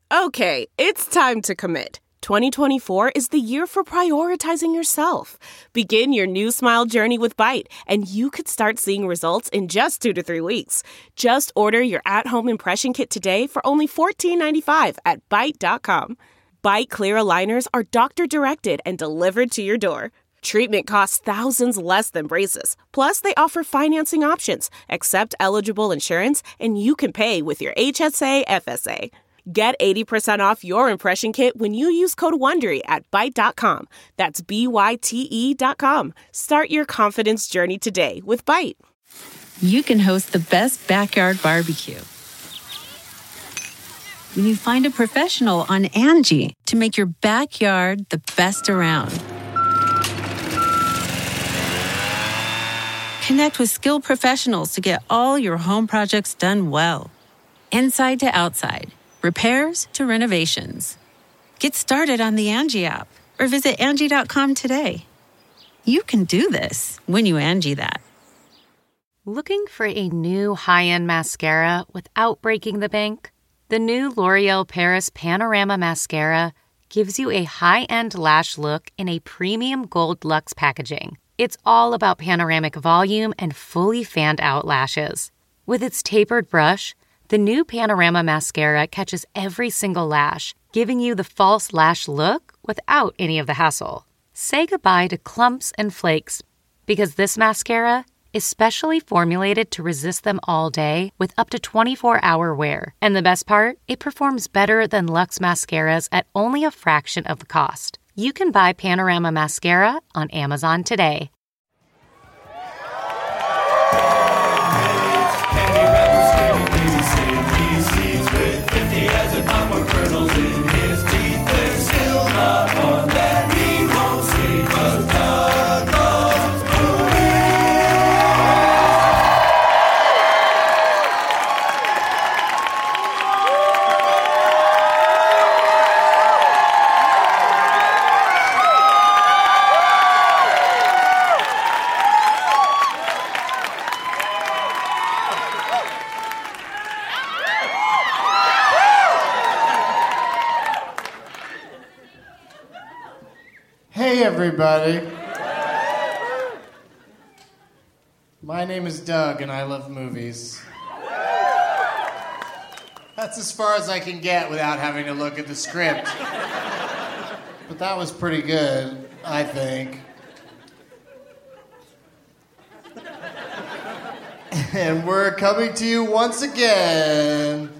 Okay, it's time to commit. 2024 is the year for prioritizing yourself. Begin your new smile journey with Byte, and you could start seeing results in just 2 to 3 weeks. Just order your at-home impression kit today for only $14.95 at Byte.com. Byte Clear aligners are doctor-directed and delivered to your door. Treatment costs thousands less than braces. Plus, they offer financing options, accept eligible insurance, and you can pay with your HSA FSA. Get 80% off your impression kit when you use code WONDERY at Byte.com. That's BYTE.com. Start your confidence journey today with Byte. You can host the best backyard barbecue when you find a professional on Angie to make your backyard the best around. Connect with skilled professionals to get all your home projects done well. Inside to outside. Repairs to renovations. Get started on the Angie app or visit Angie.com today. You can do this when you Angie that. Looking for a new high-end mascara without breaking the bank? The new L'Oreal Paris Panorama Mascara gives you a high-end lash look in a premium gold luxe packaging. It's all about panoramic volume and fully fanned-out lashes. With its tapered brush, the new Panorama Mascara catches every single lash, giving you the false lash look without any of the hassle. Say goodbye to clumps and flakes, because this mascara is specially formulated to resist them all day with up to 24-hour wear. And the best part? It performs better than Luxe mascaras at only a fraction of the cost. You can buy Panorama Mascara on Amazon today. Hey everybody. My name is Doug and I love movies. That's as far as I can get without having to look at the script. But that was pretty good, I think. And we're coming to you once again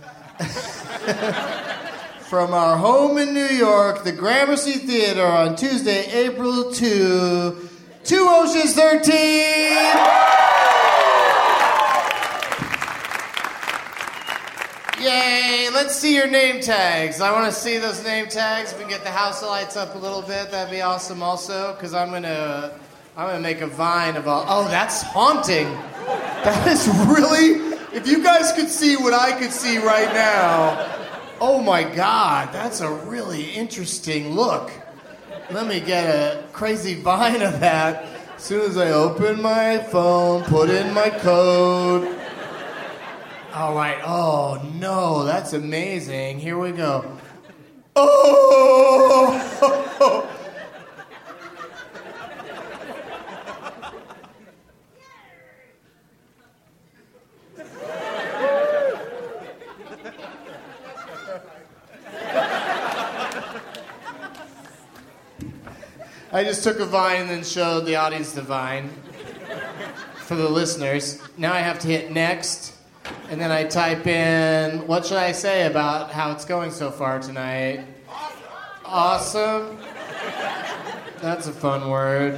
from our home in New York, the Gramercy Theater, on Tuesday, April 2, 2 Oceans 13! Yay! Let's see your name tags. I want to see those name tags. If we can get the house lights up a little bit, that'd be awesome also, because I'm gonna make a vine of all... Oh, that's haunting. That is really... If you guys could see what I could see right now... Oh my God, that's a really interesting look. Let me get a crazy vine of that as soon as I open my phone, put in my code. All right, oh no, that's amazing. Here we go. Oh! I just took a vine and then showed the audience the vine for the listeners. Now I have to hit next, and then I type in, what should I say about how it's going so far tonight? Awesome. That's a fun word.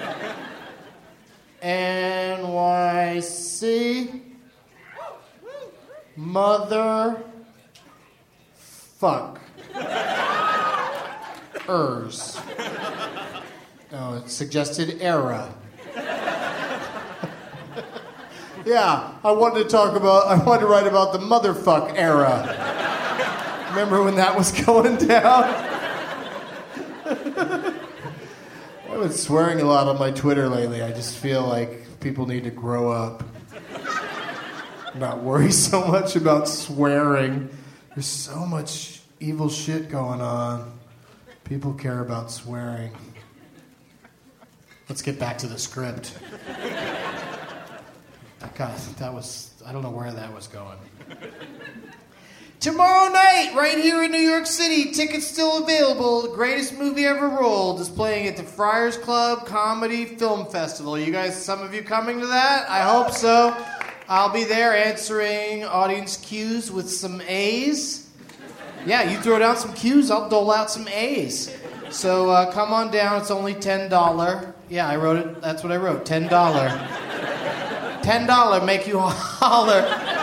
NYC. Mother. Fuck. Ers. Oh, it suggested era. Yeah, I wanted to write about the motherfuck era. Remember when that was going down? I've been swearing a lot on my Twitter lately. I just feel like people need to grow up. Not worry so much about swearing. There's so much evil shit going on. People care about swearing. Let's get back to the script. God, I don't know where that was going. Tomorrow night, right here in New York City, tickets still available. The Greatest Movie Ever Rolled is playing at the Friars Club Comedy Film Festival. You guys, some of you coming to that? I hope so. I'll be there answering audience cues with some A's. Yeah, you throw down some cues, I'll dole out some A's. So come on down, it's only $10. Yeah, I wrote it, that's what I wrote, $10. $10, make you holler.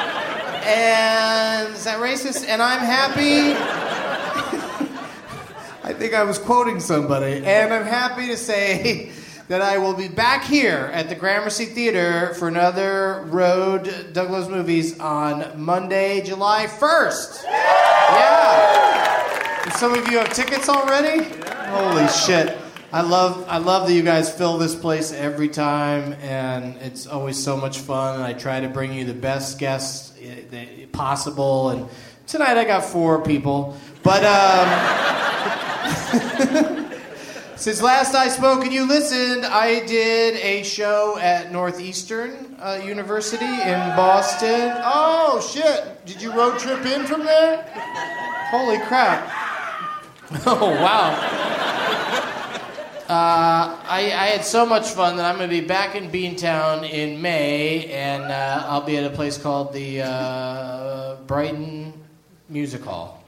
And is that racist? And I'm happy. I think I was quoting somebody. And I'm happy to say that I will be back here at the Gramercy Theater for another Road Douglas Movies on Monday, July 1st. Yeah. And some of you have tickets already? Holy shit. I love that you guys fill this place every time, and it's always so much fun, and I try to bring you the best guests possible, and tonight I got 4 people, but since last I spoke and you listened, I did a show at Northeastern University in Boston. Oh, shit. Did you road trip in from there? Holy crap. Oh, wow. I had so much fun that I'm going to be back in Beantown in May, and I'll be at a place called the Brighton Music Hall.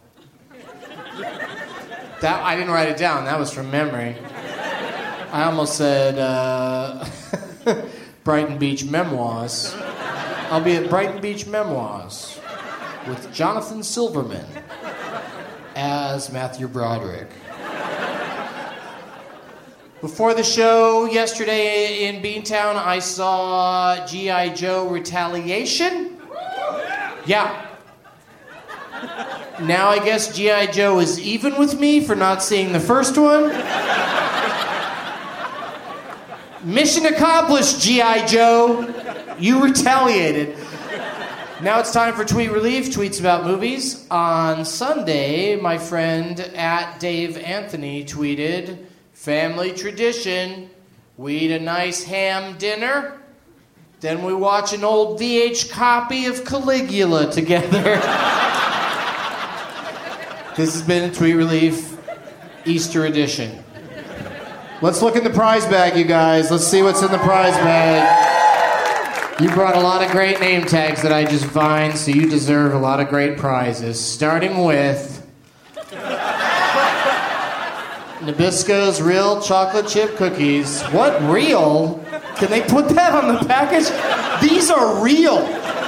That I didn't write it down. That was from memory. I almost said Brighton Beach Memoirs. I'll be at Brighton Beach Memoirs with Jonathan Silverman as Matthew Broderick. Before the show yesterday in Beantown, I saw G.I. Joe Retaliation. Yeah. Now I guess G.I. Joe is even with me for not seeing the first one. Mission accomplished, G.I. Joe. You retaliated. Now it's time for Tweet Relief, tweets about movies. On Sunday, my friend @DaveAnthony tweeted, "Family tradition, we eat a nice ham dinner, then we watch an old VH copy of Caligula together." This has been Tweet Relief Easter edition. Let's look in the prize bag, you guys. Let's see what's in the prize bag. You brought a lot of great name tags that I just find, so you deserve a lot of great prizes. Starting with Nabisco's Real Chocolate Chip Cookies. What, real? Can they put that on the package? These are real.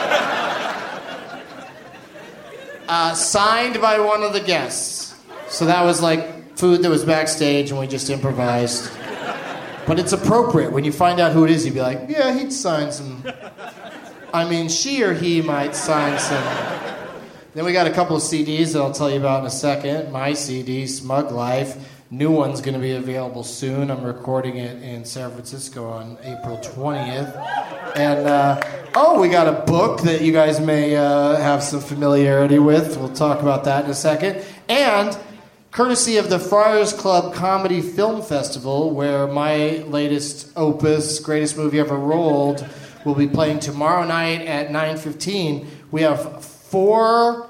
Signed by one of the guests. So that was like food that was backstage and we just improvised. But it's appropriate. When you find out who it is, you'd be like, yeah, he'd sign some. I mean, she or he might sign some. Then we got a couple of CDs that I'll tell you about in a second. My CD, Smug Life. New one's going to be available soon. I'm recording it in San Francisco on April 20th. And, we got a book that you guys may have some familiarity with. We'll talk about that in a second. And courtesy of the Friars Club Comedy Film Festival, where my latest opus, Greatest Movie Ever Rolled, will be playing tomorrow night at 9:15. We have 4,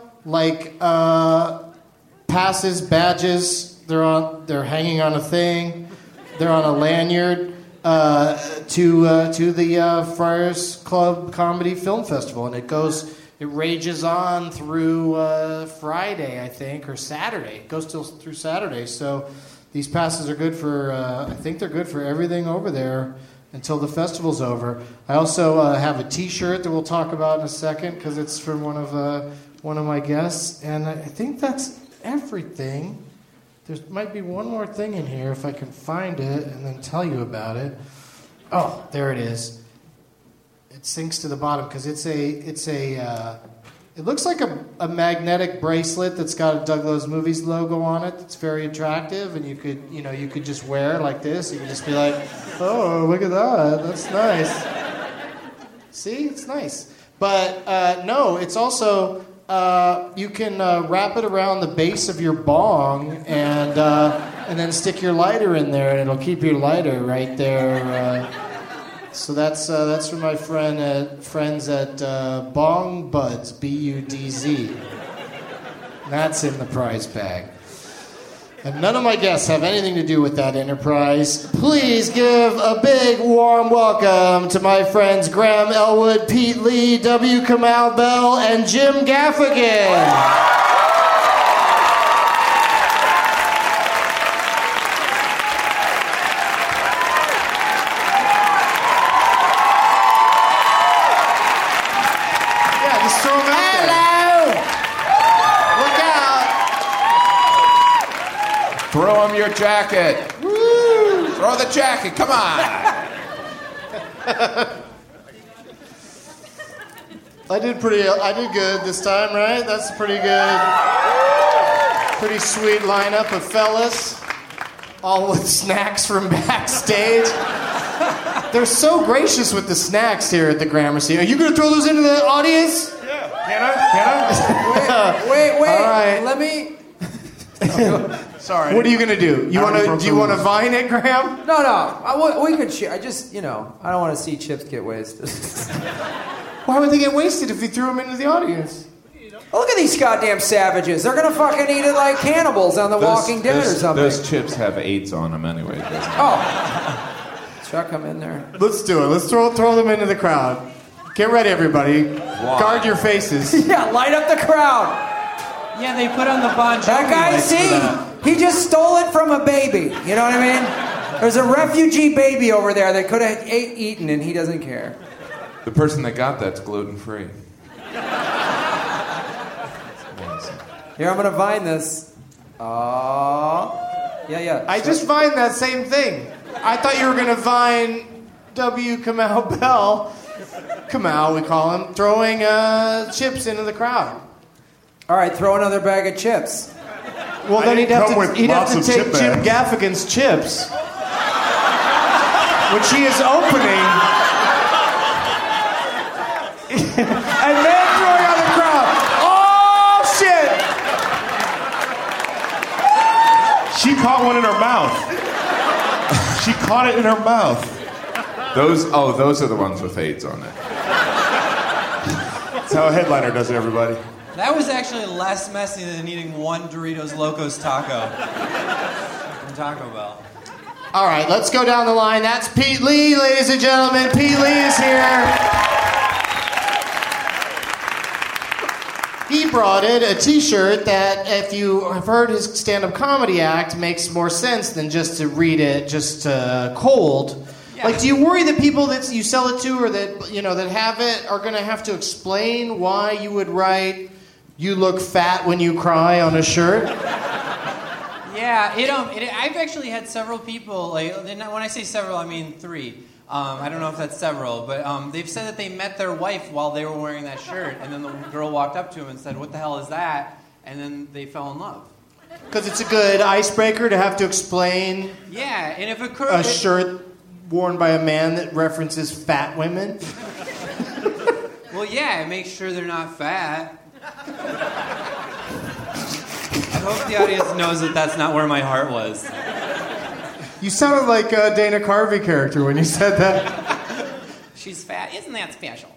passes, badges. They're hanging on a thing. They're on a lanyard to the Friars Club Comedy Film Festival, and it rages on through Friday, I think, or Saturday. It goes through Saturday. So these passes are good for. I think they're good for everything over there until the festival's over. I also have a T-shirt that we'll talk about in a second because it's from one of my guests, and I think that's everything. There might be one more thing in here if I can find it and then tell you about it. Oh, there it is. It sinks to the bottom because it looks like a magnetic bracelet that's got a Douglas Movies logo on it. It's very attractive, and you could just wear it like this. You could just be like, oh, look at that. That's nice. See, it's nice. But no, it's also you can wrap it around the base of your bong and then stick your lighter in there, and it'll keep your lighter right there. So that's from my friends at Bong Buds, B-U-D-Z. That's in the prize bag. And none of my guests have anything to do with that enterprise. Please give a big warm welcome to my friends Graham Elwood, Pete Lee, W. Kamau Bell, and Jim Gaffigan. Throw him your jacket. Woo! Throw the jacket. Come on. I did good this time, right? That's pretty good. Pretty sweet lineup of fellas, all with snacks from backstage. They're so gracious with the snacks here at the Gramercy. Are you going to throw those into the audience? Yeah. Can I? Wait. All right. Let me. Sorry. What are you gonna do? Do you want to vine it, Graham? No. We could share. I just, I don't want to see chips get wasted. Why would they get wasted if you threw them into the audience? Look at these goddamn savages. They're gonna fucking eat it like cannibals on The Walking Dead or something. Those chips have AIDS on them anyway. Oh. Chuck them in there. Let's do it. Let's throw them into the crowd. Get ready, everybody. Wow. Guard your faces. Yeah, light up the crowd. Yeah, they put on the Bon Jovi. That guy, see? He just stole it from a baby. You know what I mean? There's a refugee baby over there that could have eaten, and he doesn't care. The person that got that's gluten-free. Here, I'm going to vine this. Yeah. I just vined that same thing. I thought you were going to vine W. Kamau Bell. Kamau, we call him, throwing chips into the crowd. All right, throw another bag of chips. Well, then he'd have to take Jim Gaffigan's chips, which he is opening, and then throwing on the crowd. Oh, shit! She caught one in her mouth. She caught it in her mouth. Those are the ones with AIDS on it. That's how a headliner does it, everybody. That was actually less messy than eating one Doritos Locos taco from Taco Bell. All right, let's go down the line. That's Pete Lee, ladies and gentlemen. Pete Lee is here. He brought in a T-shirt that, if you have heard his stand-up comedy act, makes more sense than just to read it just cold. Yeah. Like, do you worry that people that you sell it to or that that have it are going to have to explain why you would write "You look fat when you cry" on a shirt? Yeah, I've actually had several people, like, when I say several, I mean 3. I don't know if that's several, but they've said that they met their wife while they were wearing that shirt, and then the girl walked up to him and said, "What the hell is that?" And then they fell in love. Because it's a good icebreaker to have to explain. Yeah, and if a shirt worn by a man that references fat women. Well, yeah, it makes sure they're not fat. I hope the audience knows that that's not where my heart was. You sounded like a Dana Carvey character when you said that. She's fat. Isn't that special?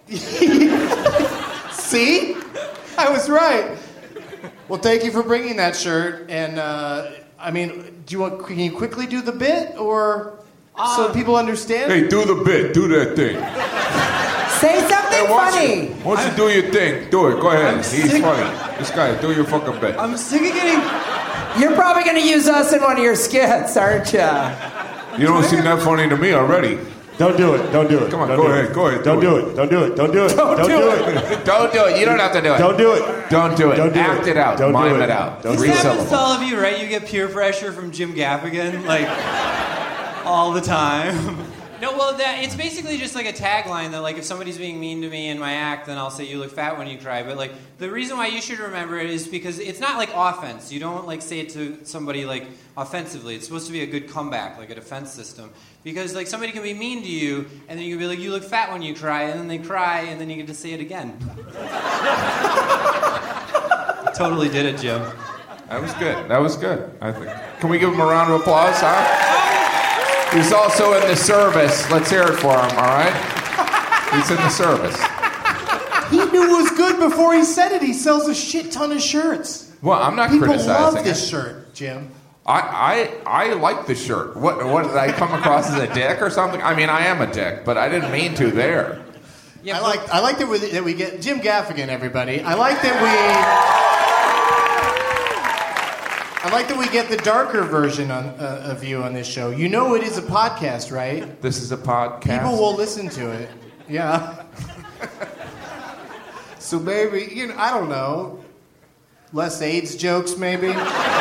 See? I was right. Well, thank you for bringing that shirt. And, can you quickly do the bit? Or so people understand? Hey, do the bit. Do that thing. Say something funny. Once you do your thing, do it. Go ahead. He's funny. This guy, do your fucking bit. I'm sick of getting... You're probably going to use us in one of your skits, aren't you? You don't seem that funny to me already. Don't do it. Don't do it. Come on, go ahead. Don't do it. Don't do it. Don't do it. Don't do it. Don't do it. You don't have to do it. Don't do it. Don't do it. Don't do it. Act it out. Mime it out. This happens to all of you, right? You get peer pressure from Jim Gaffigan, like, all the time. No, well, it's basically just like a tagline that, like, if somebody's being mean to me in my act, then I'll say, "You look fat when you cry." But, like, the reason why you should remember it is because it's not, like, offense. You don't, like, say it to somebody, like, offensively. It's supposed to be a good comeback, like a defense system. Because, like, somebody can be mean to you, and then you can be like, "You look fat when you cry," and then they cry, and then you get to say it again. Totally did it, Jim. That was good. That was good, I think. Can we give him a round of applause, huh? He's also in the service. Let's hear it for him, all right? He's in the service. He knew it was good before he said it. He sells a shit ton of shirts. Well, I'm not People criticizing love this it. shirt, Jim. I like the shirt. What did I come across as a dick or something? I mean, I am a dick, but I didn't mean to there. Yeah, I like that we get Jim Gaffigan, everybody. I like that we get the darker version of you on this show. You know it is a podcast, right? This is a podcast. People will listen to it. Yeah. So maybe, I don't know. Less AIDS jokes, maybe?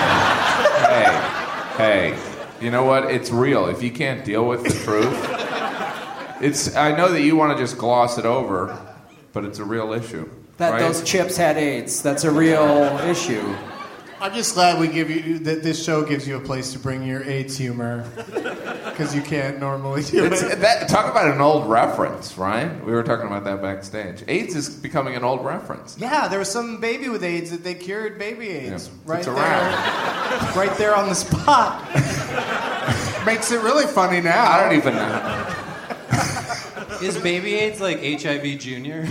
Hey, you know what? It's real. If you can't deal with the truth, I know that you want to just gloss it over, but it's a real issue. That right? those chips had AIDS. That's a real issue. I'm just glad that this show gives you a place to bring your AIDS humor, because you can't normally do it. Talk about an old reference, right? We were talking about that backstage. AIDS is becoming an old reference. Yeah, there was some baby with AIDS that they cured baby AIDS It's a wrap. right there on the spot. Makes it really funny now. I don't even know. Is baby AIDS like HIV Junior?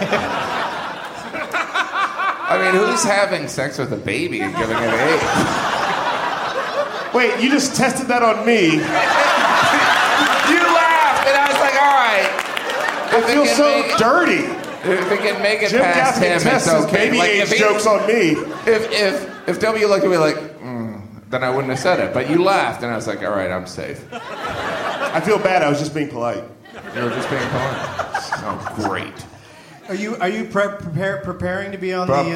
I mean, who's having sex with a baby and giving it AIDS? Wait, you just tested that on me. You laughed, and I was like, all right. I feel so dirty. If we can make it Jim past Gaffigan him, it's tests his okay. baby Like, AIDS if he- jokes on me. If W looked at me like, then I wouldn't have said it. But you laughed, and I was like, all right, I'm safe. I feel bad. I was just being polite. You were just being polite. Oh, great. Are you preparing to be on the? Are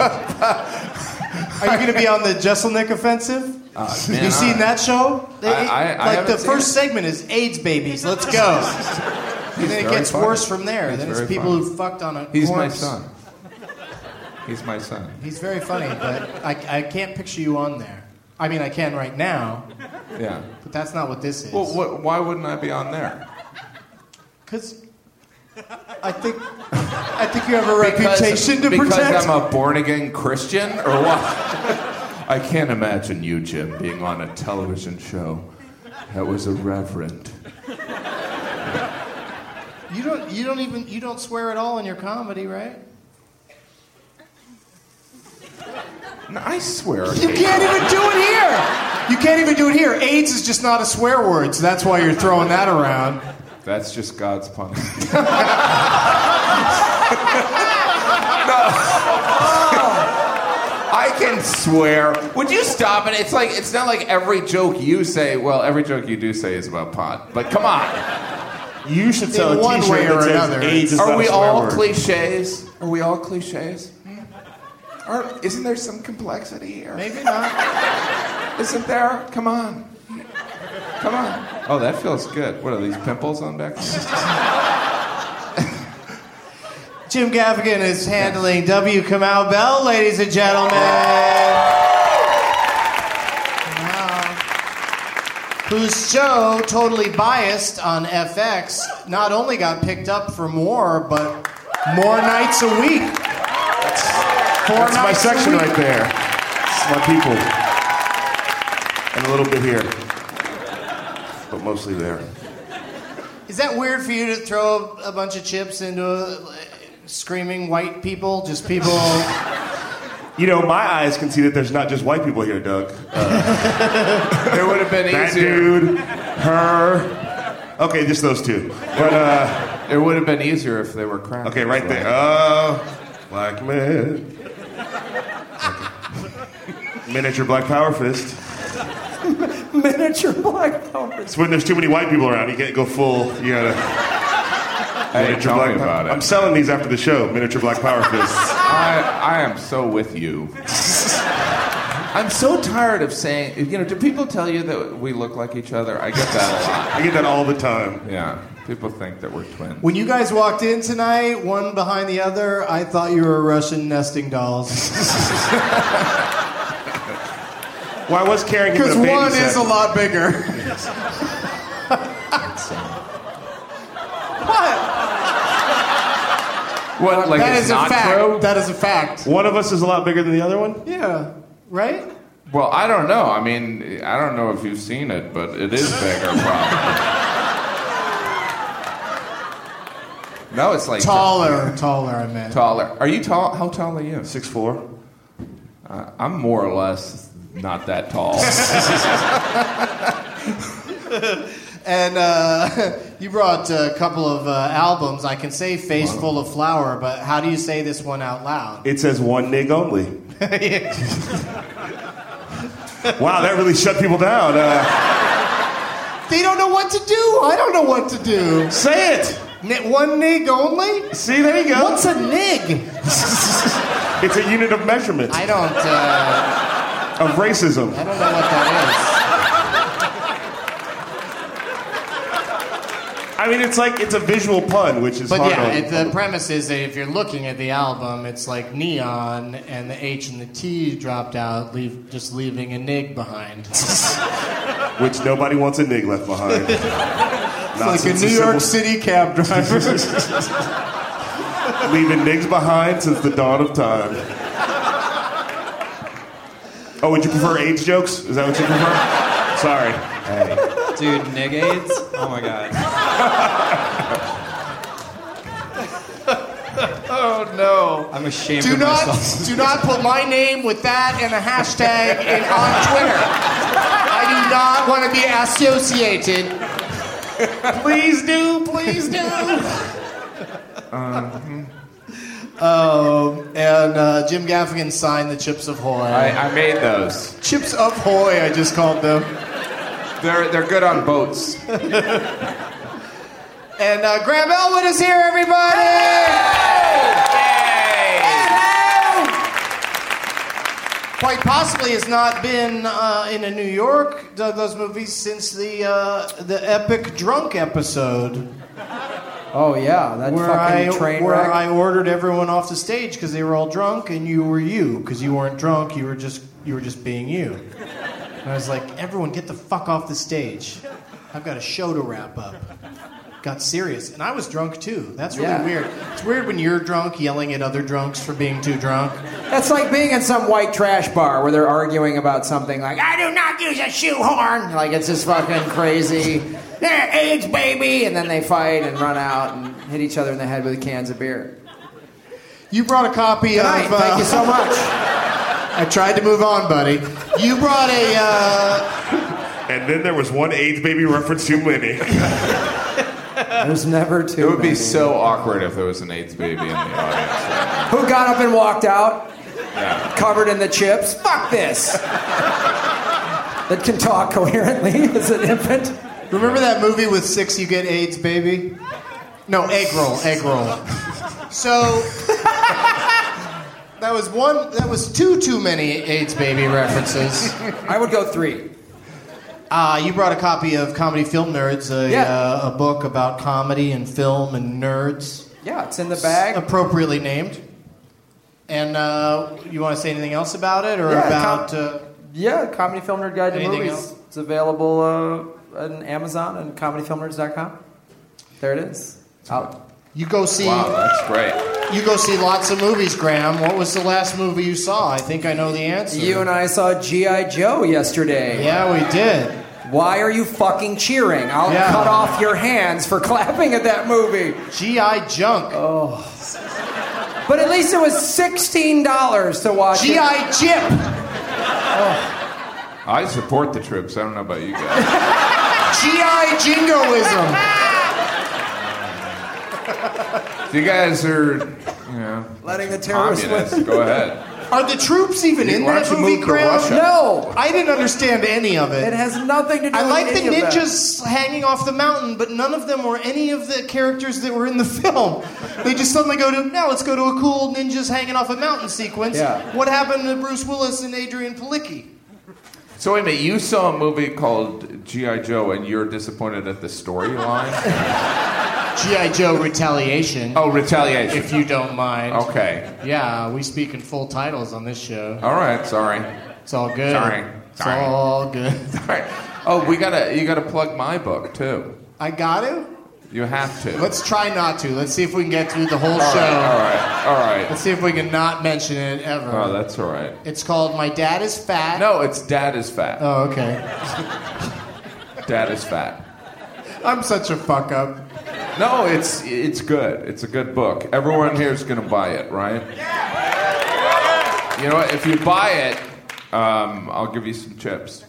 you going to be on the Jesselnick offensive? Man, you seen that show? I like the haven't seen first it. segment is AIDS babies. Let's go. And then it very gets funny. worse from there. He's Then it's very people funny. who fucked on a He's my corpse. son. He's my son. He's very funny, but I can't picture you on there. I mean, I can right now, Yeah. but that's not what this is. Well, why wouldn't I be on there? Because I think you have a reputation to protect. Because I'm a born-again Christian, or what? I can't imagine you, Jim, being on a television show that was irreverent. You don't swear at all in your comedy, right? No, I swear. You can't even do it here. You can't even do it here. AIDS is just not a swear word, so that's why you're throwing that around. That's just God's punishment. I can swear. Would you stop it? It's not like every joke you say. Well, every joke you do say is about pot. But come on. You should sell In a one T-shirt way or that says another. AIDS is Are not we a swear all word. cliches? Are we all cliches? Isn't there some complexity here? Maybe not. Isn't there? Come on. Come on. Oh, that feels good. What are these pimples on back? Jim Gaffigan is handling W. Kamau Bell, ladies and gentlemen. Whose show, Totally Biased on FX, not only got picked up for more, but more nights a week. That's my section right there. It's my people. And a little bit here. But mostly there. Is that weird for you to throw a bunch of chips into screaming white people? Just people... You know, my eyes can see that there's not just white people here, Doug. It would have been That easier. dude, her. Okay, just those two. But, It would have been easier if they were crackers. okay, right there. Oh, black man. Miniature black power fist. Miniature black power. It's when there's too many white people around. You can't go full. You gotta. Hey, tell me about it. I'm selling these after the show. Miniature black power fists. I am so with you. I'm so tired of saying, do people tell you that we look like each other? I get that a lot. I get that all the time. Yeah, people think that we're twins. When you guys walked in tonight, one behind the other, I thought you were Russian nesting dolls. Well, I was carrying him in Because a baby one set. is a lot bigger. What? What? Like That it's is a not fact. true? That is a fact. One of us is a lot bigger than the other one? Yeah. Right? Well, I don't know. I mean, I don't know if you've seen it, but it is bigger, probably. No, it's like Taller, I meant. taller. Are you tall? How tall are you? 6'4". I'm more or less not that tall. And you brought a couple of albums. I can say Face Full of Flour, but how do you say this one out loud? It says one nig only. Wow, that really shut people down. They don't know what to do. I don't know what to do. Say it. One nig only? See, there you go. What's a nig? It's a unit of measurement. I don't Of racism. know what that I mean, it's a visual pun, which is is. But hard yeah, on. the premise is that if you're looking at the album, it's like neon, and the H and the T dropped out, just leaving a nig behind. Which nobody wants a nig left behind. It's like a New York City cab driver. Leaving nigs behind since the dawn of time. Oh, would you prefer AIDS jokes? Is that what you prefer? Sorry. Hey. Dude, nig AIDS? Oh my god. Oh no! I'm ashamed of myself. Do not put my name with that and a hashtag on Twitter. I do not want to be associated. Please do. And Jim Gaffigan signed the Chips Ahoy. I made those. Chips Ahoy, I just called them. They're good on boats. And Graham Elwood is here, everybody! Quite possibly has not been in a New York Douglas movie since the epic drunk episode. Oh yeah, that fucking train where wreck. I ordered everyone off the stage because they were all drunk, and you were you because you weren't drunk. You were just being you. And I was like, everyone, get the fuck off the stage. I've got a show to wrap up. Got serious, and I was drunk too. That's really weird. It's weird when you're drunk yelling at other drunks for being too drunk. That's like being in some white trash bar where they're arguing about something like, I do not use a shoehorn. Like, it's just fucking crazy. AIDS, baby. And then they fight and run out and hit each other in the head with cans of beer. You brought a copy of... Thank you so much. I tried to move on, buddy. You brought a... And then there was one AIDS baby reference too many. There's never too It would be many. so awkward if there was an AIDS baby in the audience. Who got up and walked out, Yeah. covered in the chips? Fuck this. That can talk coherently as an infant. Remember that movie with 6 You Get AIDS, baby? No, egg roll. So... That was too many AIDS baby references. I would go 3. You brought a copy of Comedy Film Nerds, a book about comedy and film and nerds. Yeah, it's in the bag. Appropriately named. And you want to say anything else about it, or about? Comedy Film Nerd Guide to Anything Movies. else? It's available on Amazon and comedyfilmnerds.com. There it is. Out. You go see. Wow, that's great. You go see lots of movies, Graham. What was the last movie you saw? I think I know the answer. You and I saw G.I. Joe yesterday. Yeah, we did. Why are you fucking cheering? I'll cut off your hands for clapping at that movie. G.I. Junk. Oh. But at least it was $16 to watch G.I. Jip. I support the troops. I don't know about you guys. G.I. Jingoism. If you guys are, letting the terrorists communists, win. go ahead. Are the troops even in Why that don't you movie, move to Graham? Russia? No. I didn't understand any of it. It has nothing to do I with like the any of that. ninjas hanging off the mountain, but none of them were any of the characters that were in the film. They just suddenly go to, now let's go to a cool ninjas hanging off a mountain sequence. Yeah. What happened to Bruce Willis and Adrian Palicki? So wait a minute, you saw a movie called G.I. Joe and you're disappointed at the storyline? G.I. Joe Retaliation. Oh, Retaliation. If you don't mind. Okay. Yeah, we speak in full titles on this show. All right, sorry. It's all good. Sorry. It's all good. All right. Oh, you gotta plug my book too. I got to? You have to. Let's try not to. Let's see if we can get through the whole show. All right. Let's see if we can not mention it ever. Oh, that's all right. It's called My Dad is Fat. No, it's Dad is Fat. Oh, okay. Dad is Fat. I'm such a fuck up. No, it's good. It's a good book. Everyone here is going to buy it, right? You know what? If you buy it, I'll give you some chips.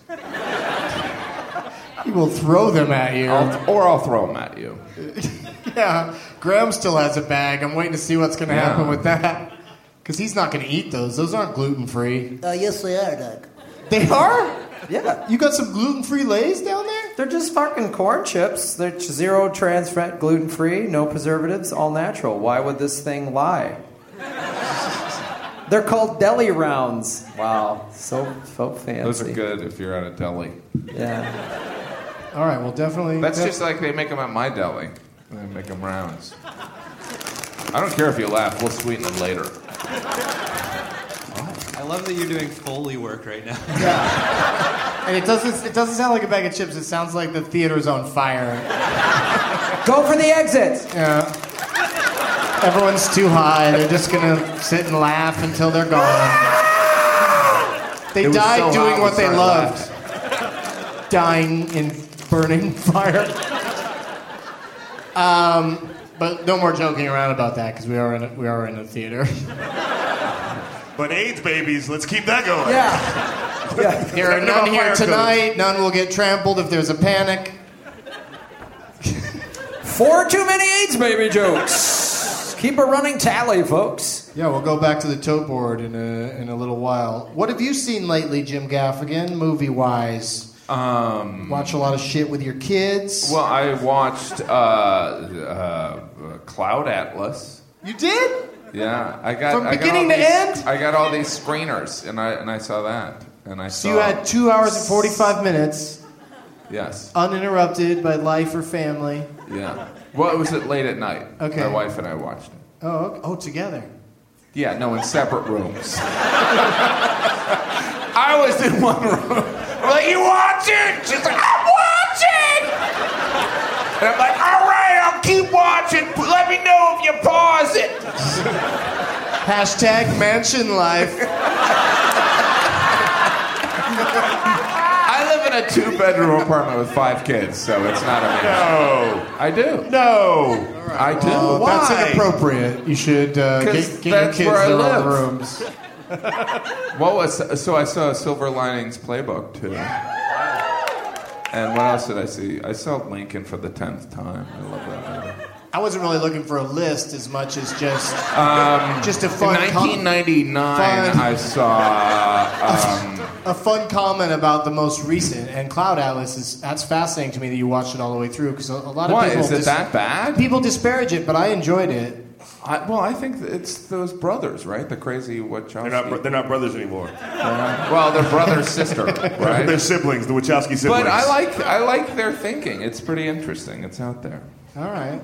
He will throw them at you. I'll throw them at you. Yeah. Graham still has a bag. I'm waiting to see what's going to happen with that. Because he's not going to eat those. Those aren't gluten-free. Yes, they are, Doug. They are? Yeah. You got some gluten-free Lay's down there? They're just fucking corn chips. They're 0 trans fat, gluten-free, no preservatives, all natural. Why would this thing lie? They're called deli rounds. Wow, so fancy. Those are good if you're at a deli. Yeah. All right, well, definitely. That's just like they make them at my deli. They make them rounds. I don't care if you laugh. We'll sweeten them later. I love that you're doing Foley work right now. Yeah. And it doesn't sound like a bag of chips. It sounds like the theater's on fire. Go for the exit. Yeah. Everyone's too high. They're just going to sit and laugh until they're gone. They died doing what they loved. Dying in burning fire. But no more joking around about that because we are in a theater. But AIDS babies, let's keep that going. Yeah. There are none here tonight. None will get trampled if there's a panic. 4 too many AIDS baby jokes. Keep a running tally, folks. Yeah, we'll go back to the tote board in a little while. What have you seen lately, Jim Gaffigan, movie-wise? Watch a lot of shit with your kids? Well, I watched Cloud Atlas. You did? Yeah, From beginning to end? I got all these screeners, and I saw that, and I saw. So you had 2 hours and 45 minutes. Yes. Uninterrupted by life or family. Yeah. Well, it was late at night. Okay. My wife and I watched it. Oh, okay. Oh, together. Yeah, no, in separate rooms. I was in one room. I'm like, you watching? She's like, I'm watching! And I'm like, all right, I'll keep watching. Let me know if you pause it. Hashtag mansion life. I live in a 2-bedroom apartment with 5 kids, so it's not a mansion. No. I do. No. I do. Why? That's inappropriate. You should get your that's kids where I their own live. rooms. So I saw Silver Linings Playbook, too. And what else did I see? I saw Lincoln for the 10th time. I love that movie. I wasn't really looking for a list as much as just a In fun 1999, I saw... a fun comment about the most recent, and Cloud Atlas that's fascinating to me that you watched it all the way through because a lot of Why? people Is it that bad? People disparage it, but I enjoyed it. I think it's those brothers, right? The crazy Wachowski. They're not brothers anymore. Well, they're brother sister, right? They're siblings, the Wachowski siblings. But I like their thinking. It's pretty interesting. It's out there. All right.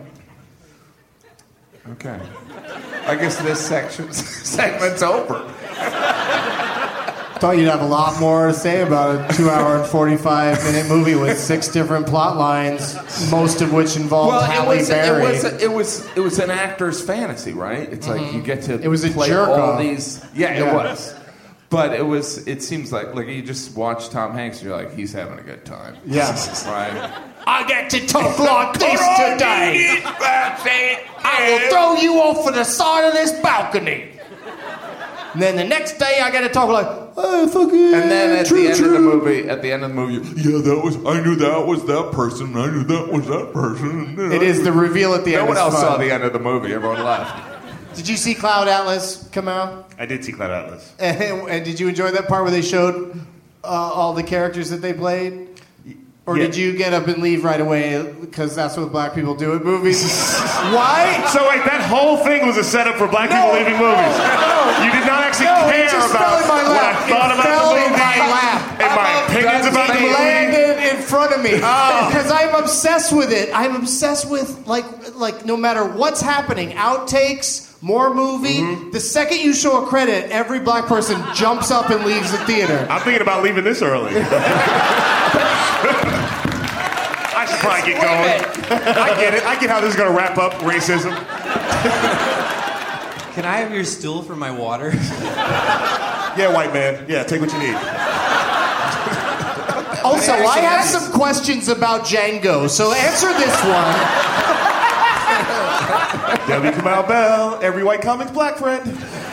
Okay. I guess this segment's over. Thought you'd have a lot more to say about a 2-hour and 45-minute movie with 6 different plot lines, most of which involved Halle Berry. It was an actor's fantasy, right? It's like you get to It was a play jerk all off. these. Yeah, it was. But it seems like you just watch Tom Hanks and you're like, he's having a good time. Yeah. Right? I get to talk like this today. I will throw you off of the side of this balcony. And then the next day I get to talk like, oh, fucking And then at true, the end true. of the movie, yeah, I knew that was that person. I knew that was that person. It is the reveal at the end. No one is else fun. saw the end of the movie. Everyone left. Did you see Cloud Atlas come out? I did see Cloud Atlas. And did you enjoy that part where they showed all the characters that they played? Or did you get up and leave right away because that's what black people do at movies? Why? So wait, that whole thing was a setup for black people leaving movies. You did not actually care it just about fell in my what lap. I thought It about fell the in movie my lap. and my opinions about the It movie. landed in front of me because I'm obsessed with it. I'm obsessed with like no matter what's happening, outtakes, more movie. The second you show a credit, every black person jumps up and leaves the theater. I'm thinking about leaving this early. I should try and get going. I get it. I get how this is going to wrap up racism. Can I have your stool for my water? Yeah, white man. Yeah, take what you need. Also, I have some questions about Django, so answer this one. W. Kamau Bell, every white comic's black friend.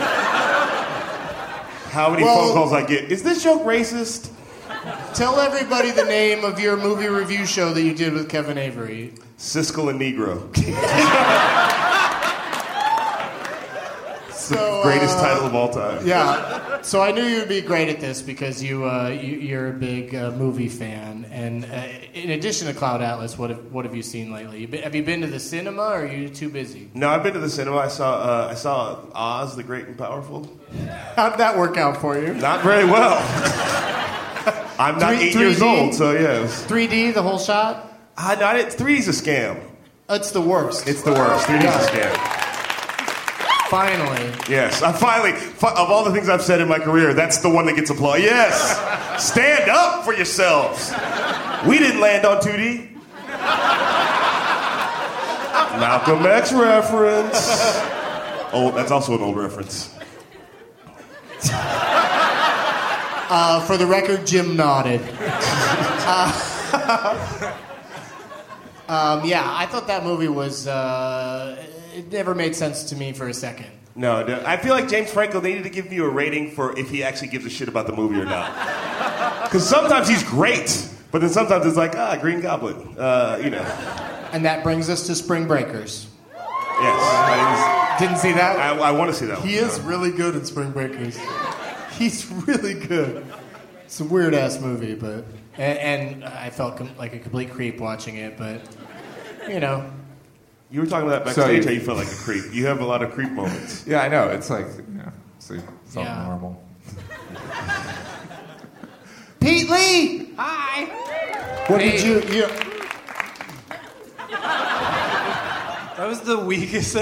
How many phone calls I get? Is this joke racist? Tell everybody the name of your movie review show that you did with Kevin Avery. Siskel and Negro. So, greatest title of all time. Yeah. So I knew you'd be great at this because you're a big movie fan. And in addition to Cloud Atlas, what have you seen lately? Have you been to the cinema, or are you too busy? No, I've been to the cinema. I saw Oz, the Great and Powerful. How'd that work out for you? Not very well. I'm not 8 years old, so yeah. It was... 3D, the whole shot? No, 3D's a scam. It's the worst. It's the worst. 3D's a scam. Finally. Yes, I finally, of all the things I've said in my career, that's the one that gets applause. Yes, stand up for yourselves. We didn't land on 2D. Malcolm X reference. Oh, that's also an old reference. For the record, Jim nodded. Yeah, I thought that movie was... it never made sense to me for a second. No, I feel like James Franco needed to give you a rating for if he actually gives a shit about the movie or not. Because sometimes he's great, but then sometimes it's like, Green Goblin, you know. And that brings us to Spring Breakers. Yes. Didn't see that? I want to see that one. He is really good at Spring Breakers. He's really good. It's a weird-ass movie, but... And I felt like a complete creep watching it, but, you know... You were talking about that backstage, how you felt like a creep. You have a lot of creep moments. Yeah, I know. It's like, it's all normal. Pete Lee! Hi! What did you... That was the weakest...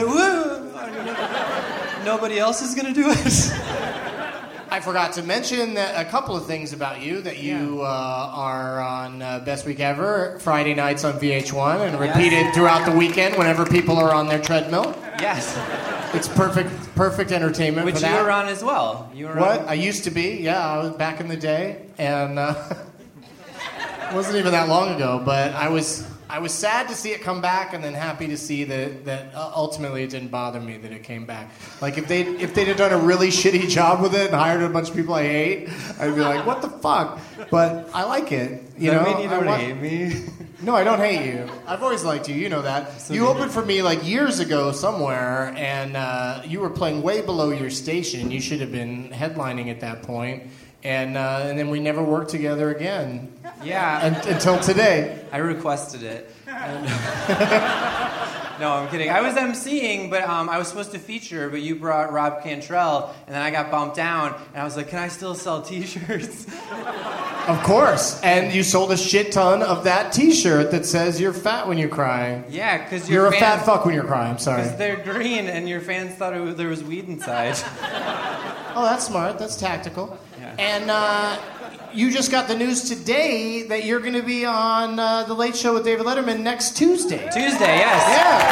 Nobody else is going to do it. I forgot to mention a couple of things about you, that you are on Best Week Ever, Friday nights on VH1, and repeated throughout the weekend whenever people are on their treadmill. Yes. It's perfect entertainment Which for that. you were on as well. You were What? on... I used to be, yeah. I was back in the day, and it wasn't even that long ago, but I was sad to see it come back, and then happy to see that ultimately it didn't bother me that it came back. Like if they'd have done a really shitty job with it and hired a bunch of people I hate, I'd be like, what the fuck? But I like it. You know, mean you don't hate me? No, I don't hate you. I've always liked you. You know that. You opened for me like years ago somewhere, and you were playing way below your station. You should have been headlining at that point. And then we never worked together again. Yeah. Until today. I requested it. No, I'm kidding. I was emceeing, but I was supposed to feature, but you brought Rob Cantrell, and then I got bumped down, and I was like, can I still sell T-shirts? Of course. And you sold a shit ton of that T-shirt that says you're fat when you cry. Yeah, because you're a fat fuck when you're crying. I'm sorry. Because they're green, and your fans thought there was weed inside. Oh, that's smart. That's tactical. Yeah. And you just got the news today that you're going to be on The Late Show with David Letterman next Tuesday. Tuesday, yes.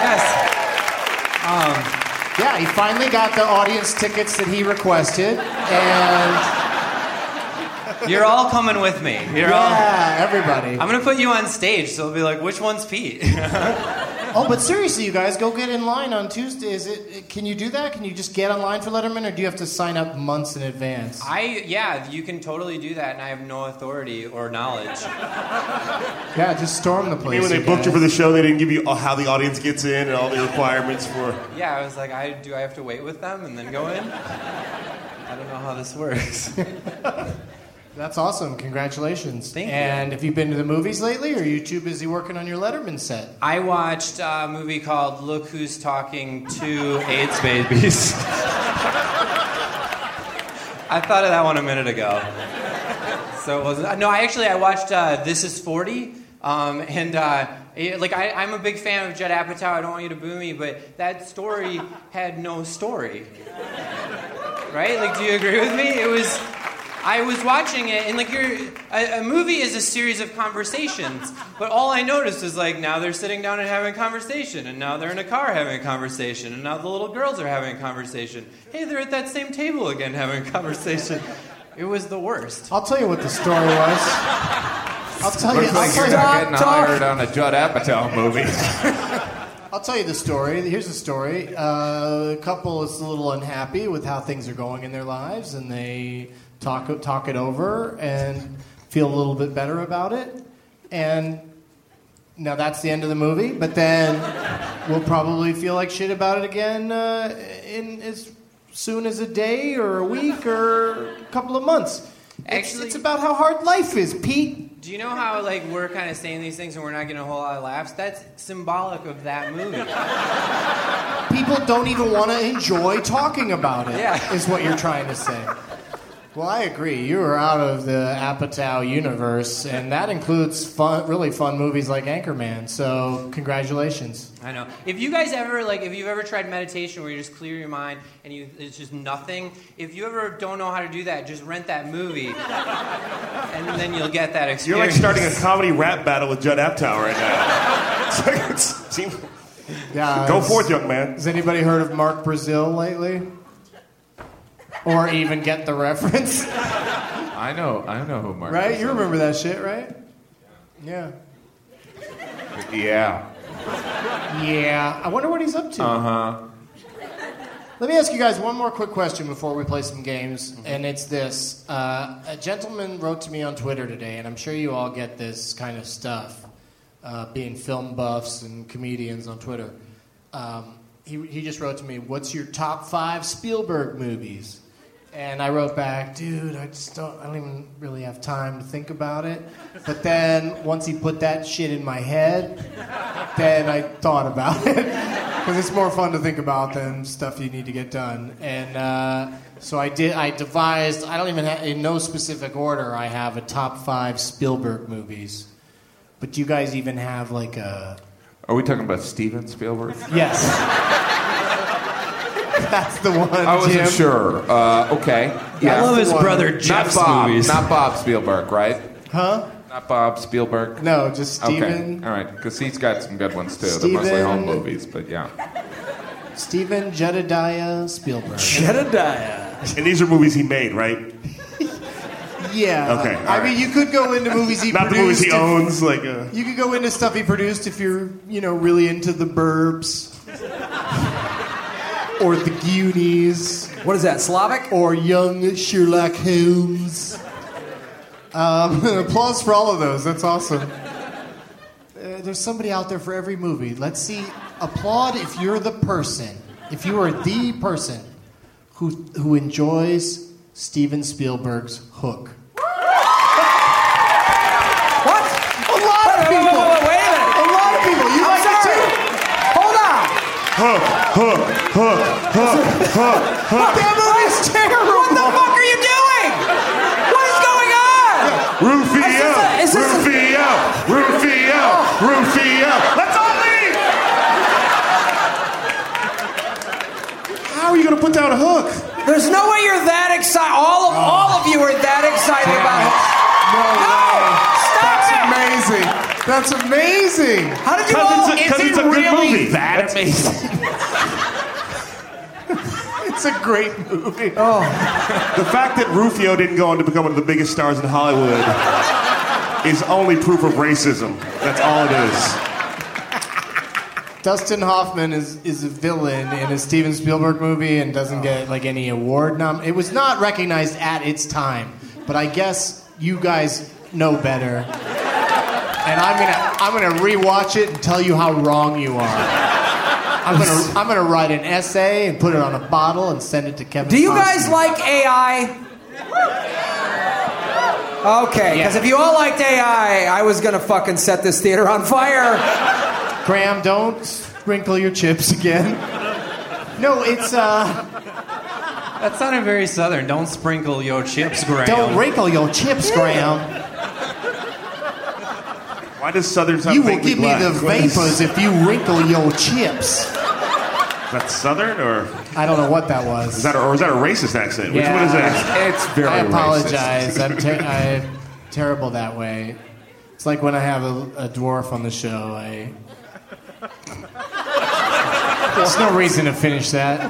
Yeah. Yes. Yeah, he finally got the audience tickets that he requested, and... You're all coming with me. Everybody. I'm going to put you on stage, so it'll be like, which one's Pete? Oh, but seriously, you guys, go get in line on Tuesday. Can you do that? Can you just get online for Letterman, or do you have to sign up months in advance? Yeah, you can totally do that, and I have no authority or knowledge. Yeah, just storm the place. Maybe when they booked you for the show, they didn't give you how the audience gets in and all the requirements for... Yeah, I was like, do I have to wait with them and then go in? I don't know how this works. That's awesome. Congratulations. Thank you. And have you been to the movies lately, or are you too busy working on your Letterman set? I watched a movie called Look Who's Talking to AIDS Babies. I thought of that one a minute ago. So it wasn't... No, I watched This Is 40. I'm a big fan of Judd Apatow. I don't want you to boo me, but that story had no story. Right? Like, do you agree with me? I was watching it, and like a movie is a series of conversations, but all I noticed is like now they're sitting down and having a conversation, and now they're in a car having a conversation, and now the little girls are having a conversation. Hey, they're at that same table again having a conversation. It was the worst. I'll tell you what the story was. I'll tell you. Looks like you're getting hired on a Judd Apatow movie. I'll tell you the story. Here's the story. A couple is a little unhappy with how things are going in their lives, and they talk it over and feel a little bit better about it. And now that's the end of the movie, but then we'll probably feel like shit about it again in as soon as a day or a week or a couple of months. Actually, it's about how hard life is, Pete. Do you know how like we're kind of saying these things and we're not getting a whole lot of laughs? That's symbolic of that movie. People don't even want to enjoy talking about it, Yeah. is what you're trying to say. Well, I agree. You are out of the Apatow universe, and that includes really fun movies like Anchorman. So, congratulations. I know. If you guys ever if you've ever tried meditation where you just clear your mind and it's just nothing. If you ever don't know how to do that, just rent that movie, and then you'll get that experience. You're like starting a comedy rap battle with Judd Apatow right now. Yeah. Go forth, young man. Has anybody heard of Mark Brazil lately? Or even get the reference? I know who Mark Right? is. You remember that shit, right? Yeah. Yeah. Yeah. I wonder what he's up to. Uh-huh. Let me ask you guys one more quick question before we play some games, and it's this. A gentleman wrote to me on Twitter today, and I'm sure you all get this kind of stuff, being film buffs and comedians on Twitter. He just wrote to me, what's your top 5 Spielberg movies? And I wrote back, dude, I don't even really have time to think about it. But then once he put that shit in my head, then I thought about it. Because it's more fun to think about than stuff you need to get done. And so I devised, I don't even have, in no specific order, I have a top 5 Spielberg movies. But do you guys even have like a... Are we talking about Steven Spielberg? Yes. That's the one, I wasn't Jim. sure. Okay. Yeah. I love his brother Jeff's movies. Not Bob Spielberg, right? Huh? Not Bob Spielberg? No, just Steven. Okay. All right. Because he's got some good ones, too. Steven... They're mostly home movies, but yeah. Steven Jedediah Spielberg. Jedediah. And these are movies he made, right? Yeah. Okay, I mean, you could go into movies he Not produced. the movies he owns, like... You could go into stuff he produced if you're, really into The Burbs. Or The Goonies. What is that, Slavic? Or Young Sherlock Holmes. Applause for all of those. That's awesome. There's somebody out there for every movie. Let's see. Applaud if you're the person. If you are the person who enjoys Steven Spielberg's Hook. What? A lot of people. Wait a minute. A lot of people. You like it too? Hold on. Hook. That movie's terrible. What the fuck are you doing? What is going on? Rufio. Is this a- Rufio. Let's all leave. How are you going to put down a hook? There's no way you're that excited. All of you are that excited about it. No, that's amazing. How did you all... Because it's a good movie. That amazing. It's a great movie. Oh. The fact that Rufio didn't go on to become one of the biggest stars in Hollywood is only proof of racism. That's all it is. Dustin Hoffman is a villain in a Steven Spielberg movie and doesn't get like any award It was not recognized at its time, but I guess you guys know better. And I'm gonna rewatch it and tell you how wrong you are. I'm gonna write an essay and put it on a bottle and send it to Kevin. Do you Costner. guys like AI? Okay, because if you all liked AI, I was gonna fucking set this theater on fire. Graham, don't sprinkle your chips again. No, it's That sounded very southern. Don't sprinkle your chips, Graham. Don't wrinkle your chips, Graham. Why does Southern sound You will vaguely give me black? the vapors if you wrinkle your chips. That's Southern or? I don't know what that was. Is that a racist accent? Which Yeah. one is that? It's very I racist. apologize. I'm terrible that way. It's like when I have a dwarf on the show. There's no reason to finish that.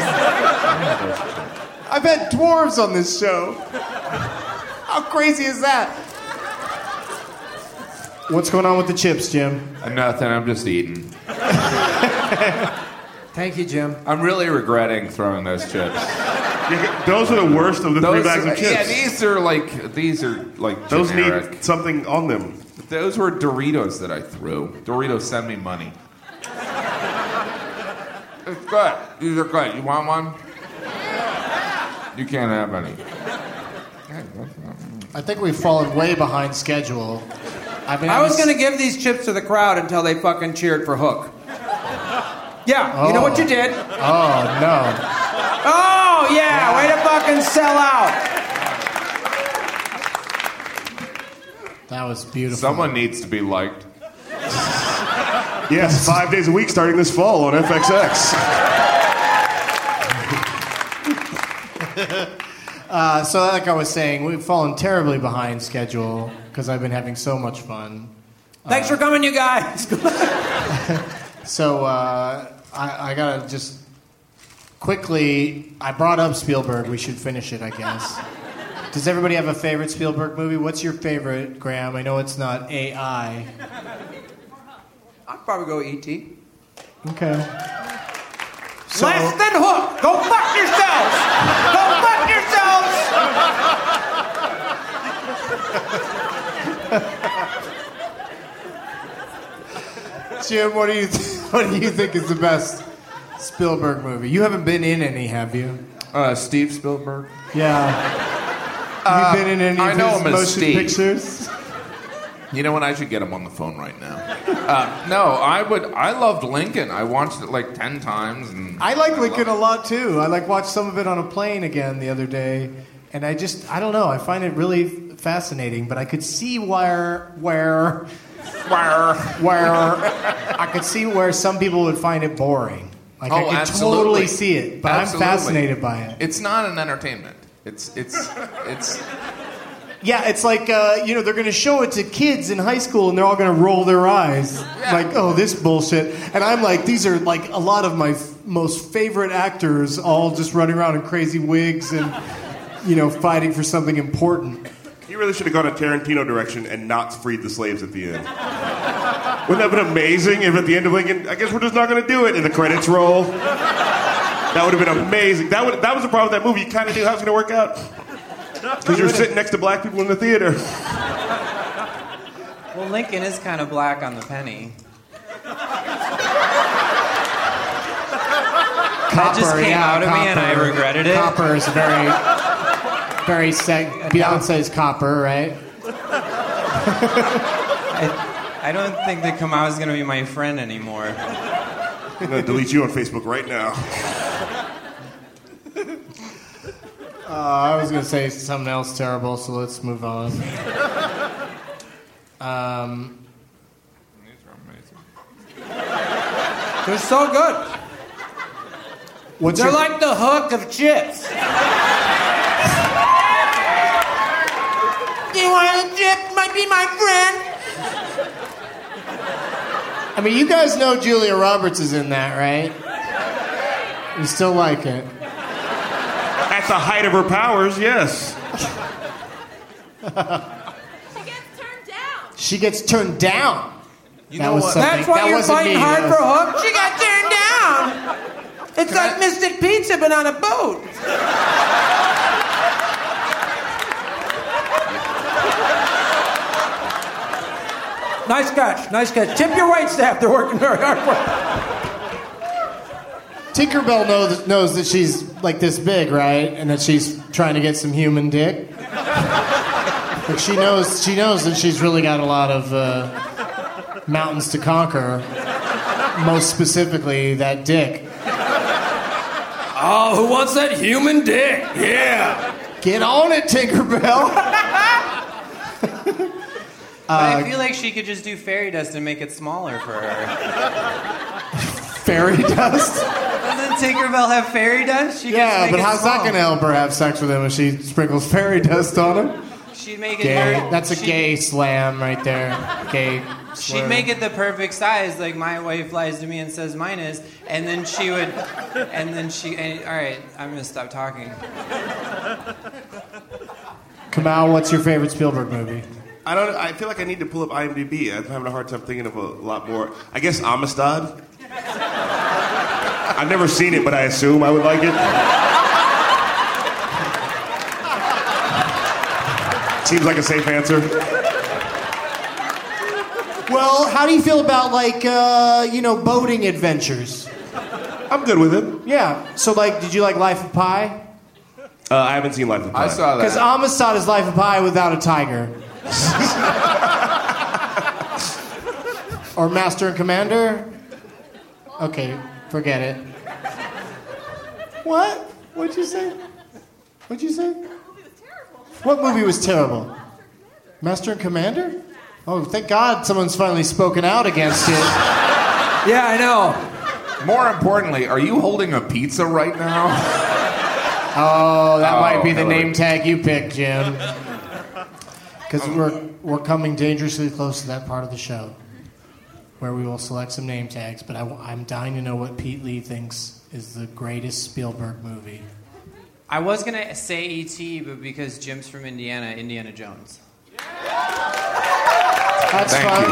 I've had dwarves on this show. How crazy is that? What's going on with the chips, Jim? Nothing, I'm just eating. Thank you, Jim. I'm really regretting throwing those chips. Those are the worst of the 3 bags of chips. Yeah, these are like Those generic. need something on them. Those were Doritos that I threw. Doritos, send me money. It's good. These are good. You want one? You can't have any. I think we've fallen way behind schedule. I was going to give these chips to the crowd until they fucking cheered for Hook. Yeah, you know what you did? Oh, no. Oh, yeah, way to fucking sell out. That was beautiful. Someone needs to be liked. Yes, 5 days a week starting this fall on FXX. So like I was saying, we've fallen terribly behind schedule because I've been having so much fun. Thanks for coming, you guys. So I gotta just quickly, I brought up Spielberg. We should finish it, I guess. Does everybody have a favorite Spielberg movie? What's your favorite, Graham? I know it's not AI. I'd probably go E.T. Okay. So, Less than Hook. Go fuck yourselves. Go fuck yourselves. Jim, what do you think is the best Spielberg movie? You haven't been in any, have you? Steve Spielberg. Yeah. Have you been in any I of know his him as motion Steve. pictures? You know what? I should get him on the phone right now. No, I loved Lincoln. I watched it like 10 times. And I like Lincoln a lot too. I watched some of it on a plane again the other day, and I don't know. I find it really fascinating. But I could see where I could see where some people would find it boring. Like I could absolutely. totally see it, but Absolutely. I'm fascinated by it. It's not an entertainment. It's Yeah, it's like, they're going to show it to kids in high school and they're all going to roll their eyes. Yeah. Like, oh, this bullshit. And I'm like, these are like a lot of my most favorite actors all just running around in crazy wigs and, fighting for something important. You really should have gone a Tarantino direction and not freed the slaves at the end. Wouldn't that have been amazing if at the end of Lincoln, I guess we're just not going to do it, and the credits roll? That would have been amazing. That was the problem with that movie. You kind of knew how it was going to work out. Because you're sitting next to black people in the theater. Well, Lincoln is kind of black on the penny. That just came out of me and I regretted it. Copper is very Beyonce's Copper, right? I don't think that Kamau is going to be my friend anymore. I'm going to delete you on Facebook right now. I was going to say something else terrible, so let's move on. They're so good. They're like the Hook of chips. You want a chip? Might be my friend. I mean, you guys know Julia Roberts is in that, right? You still like it? At the height of her powers, yes. She gets turned down. You know what? That's why you're fighting hard for Hook? She got turned down. It's like Mystic Pizza, but on a boat. Nice catch. Tip your waitstaff. They're working very hard for it. Tinkerbell knows that she's like this big, right? And that she's trying to get some human dick. But she knows that she's really got a lot of mountains to conquer. Most specifically, that dick. Oh, who wants that human dick? Yeah. Get on it, Tinkerbell. But I feel like she could just do fairy dust and make it smaller for her. Fairy dust? Doesn't Tinkerbell have fairy dust? She Yeah, but how's that gonna help her have sex with him if she sprinkles fairy dust on him? She'd make it Gay. That's a gay slam right there. Gay. She'd slur. make it the perfect size, like my wife lies to me and says mine is, and then she would, and then she. All right, I'm gonna stop talking. Kamal, what's your favorite Spielberg movie? I feel like I need to pull up IMDb. I'm having a hard time thinking of a lot more. I guess Amistad. I've never seen it, but I assume I would like it. Seems like a safe answer. Well, how do you feel about boating adventures? I'm good with it. Yeah. So did you like Life of Pi? I haven't seen Life of Pi. I saw that. Because Amistad is Life of Pi without a tiger. Or Master and Commander? Okay, forget it. What? What'd you say? What'd you say? What movie was terrible? Master and Commander? Oh, thank God someone's finally spoken out against it. Yeah, I know. More importantly, are you holding a pizza right now? Oh, that might be the name tag you picked, Jim. Because we're coming dangerously close to that part of the show where we will select some name tags, but I'm dying to know what Pete Lee thinks is the greatest Spielberg movie. I was gonna say E.T., but because Jim's from Indiana, Indiana Jones. That's fine.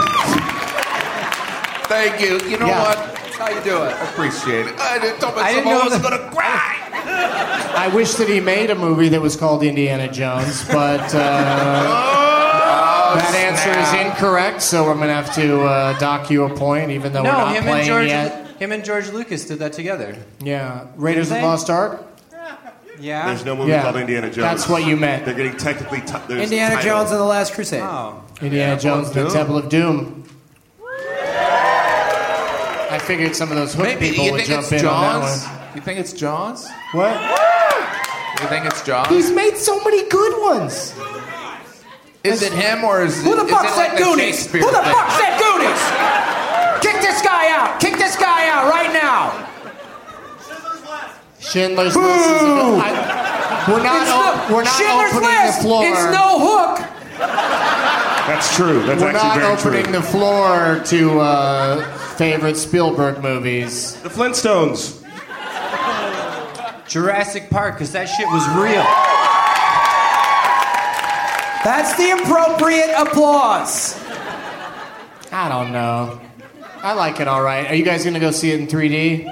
Thank you. You know Yeah. what? That's how you do it. I appreciate it. I didn't know I didn't know was that- going to cry. I wish that he made a movie that was called Indiana Jones, but that answer is incorrect, so I'm going to have to dock you a point, even though we're No, not playing yet. him and George Lucas did that together. Yeah. Raiders of Did the they? Lost Ark? Yeah. There's no movie Yeah. called Indiana Jones. That's what you meant. They're getting technically... there's Indiana title. Jones and the Last Crusade. Oh. Indiana Jones and the Temple of Doom. I figured some of those hook Maybe people you would think jump it's in on that Jaws? one. You think it's Jaws? What? You think it's Jaws? He's made so many good ones. Is it him or is it? Who the is fuck it said like the Goonies? Shakespeare Who the thing? fuck said Goonies? Kick this guy out! Kick this guy out right now! Schindler's List is a good we're not Schindler's opening List. the floor. It's no hook. That's true. That's We're actually not very opening true. the floor to favorite Spielberg movies. The Flintstones. Jurassic Park, because that shit was real. That's the appropriate applause. I don't know. I like it all right. Are you guys gonna go see it in 3D?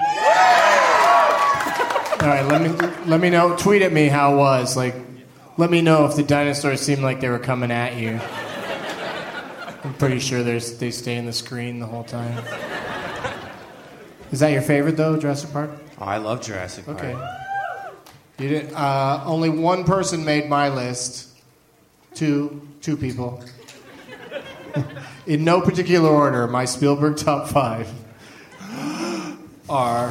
All right, let me know. Tweet at me how it was. Let me know if the dinosaurs seemed like they were coming at you. I'm pretty sure they stay in the screen the whole time. Is that your favorite though, Jurassic Park? Oh, I love Jurassic Park. Okay. You didn't. Only one person made my list. Two people. In no particular order, my Spielberg top 5 are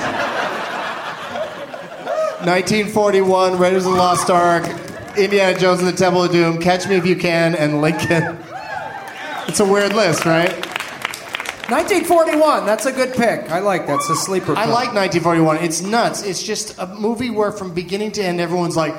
1941, Raiders of the Lost Ark, Indiana Jones and the Temple of Doom, Catch Me If You Can, and Lincoln. It's a weird list, right? 1941, that's a good pick. I like that. It's a sleeper pick. I like 1941. It's nuts. It's just a movie where from beginning to end, everyone's like,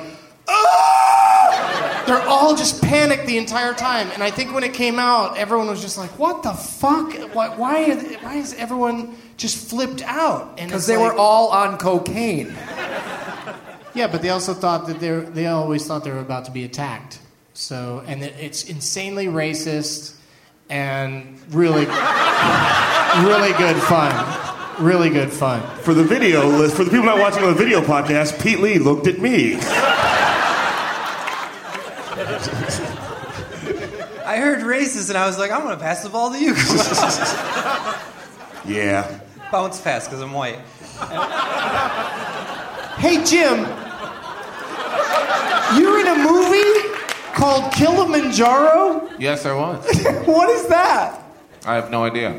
ah! They're all just panicked the entire time. And I think when it came out, everyone was just like, what the fuck? Why is everyone just flipped out? Because they were all on cocaine. Yeah, but they also thought that they always thought they were about to be attacked. So, and it's insanely racist and really, really good fun. Really good fun. For the video list, for the people not watching on the video podcast, Pete Lee looked at me. I heard racist and I was like, I'm gonna pass the ball to you. Yeah. Bounce fast because I'm white. Hey, Jim, you're in a movie called Kilimanjaro? Yes, I was. What is that? I have no idea.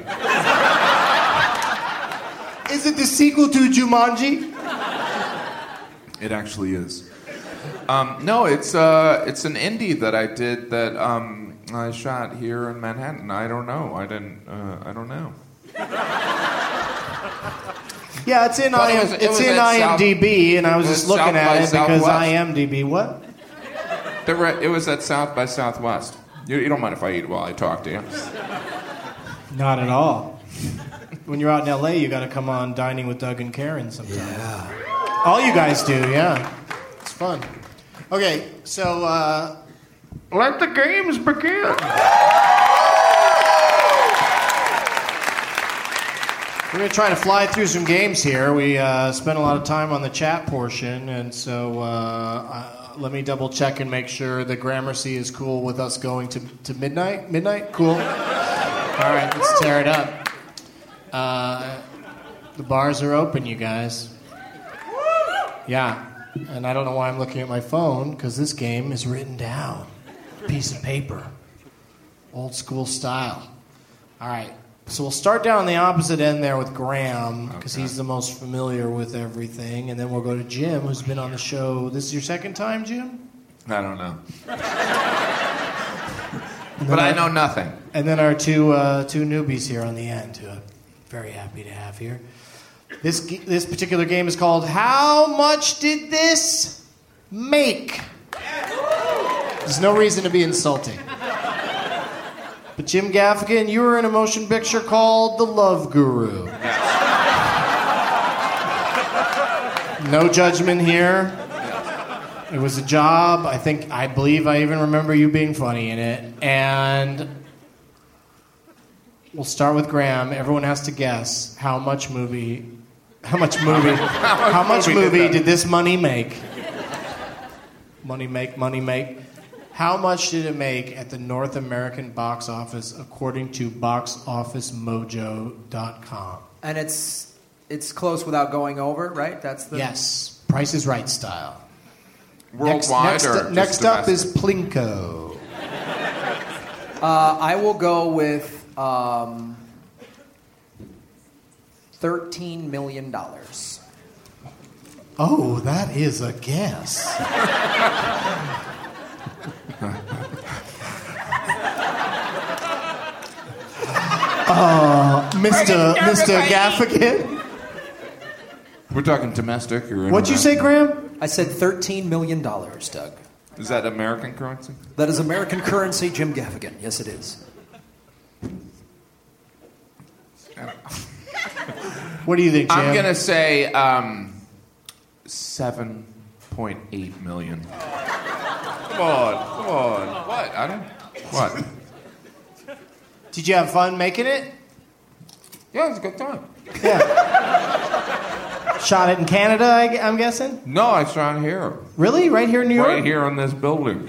Is it the sequel to Jumanji? It actually is. No, it's an indie that I did that I shot here in Manhattan. I don't know. I don't know. Yeah, it's in But it was at IMDb, and I was it just was looking South by at it because Southwest. IMDb. What? It was at South by Southwest. You don't mind if I eat while I talk, do you? Not at all. When you're out in LA, you got to come on Dining with Doug and Karen sometime. Yeah. All you guys do, yeah. It's fun. Okay, so let the games begin. We're going to try to fly through some games here. We spent a lot of time on the chat portion, and so let me double check and make sure that Gramercy is cool with us going to midnight. Midnight? Cool. All right, let's tear it up. The bars are open, you guys. Yeah, and I don't know why I'm looking at my phone, because this game is written down. Piece of paper. Old school style. All right. So we'll start down the opposite end there with Graham, because he's the most familiar with everything. And then we'll go to Jim, who's been on the show. This is your second time, Jim? I don't know. But I know nothing. And then our two newbies here on the end, who I'm very happy to have here. This particular game is called How Much Did This Make? There's no reason to be insulting. But Jim Gaffigan, you were in a motion picture called The Love Guru. No judgment here. It was a job. I believe I even remember you being funny in it. And we'll start with Graham. Everyone has to guess how much movie did this money make? Money make. How much did it make at the North American box office according to boxofficemojo.com? And it's close without going over, right? That's the Yes. Price is Right style. Worldwide or just next up is domestic? Plinko. I will go with $13 million. Oh, that is a guess. Mr. Gaffigan. We're talking domestic or What'd you say, Graham? I said $13 million, Doug. Is that American currency? That is American currency, Jim Gaffigan. Yes, it is. What do you think, Jim? I'm going to say 7.8 million. Come on. What? What? Did you have fun making it? Yeah, it was a good time. Yeah. Shot it in Canada, I'm guessing? No, I shot it here. Really? Right here in New York? Right here on this building.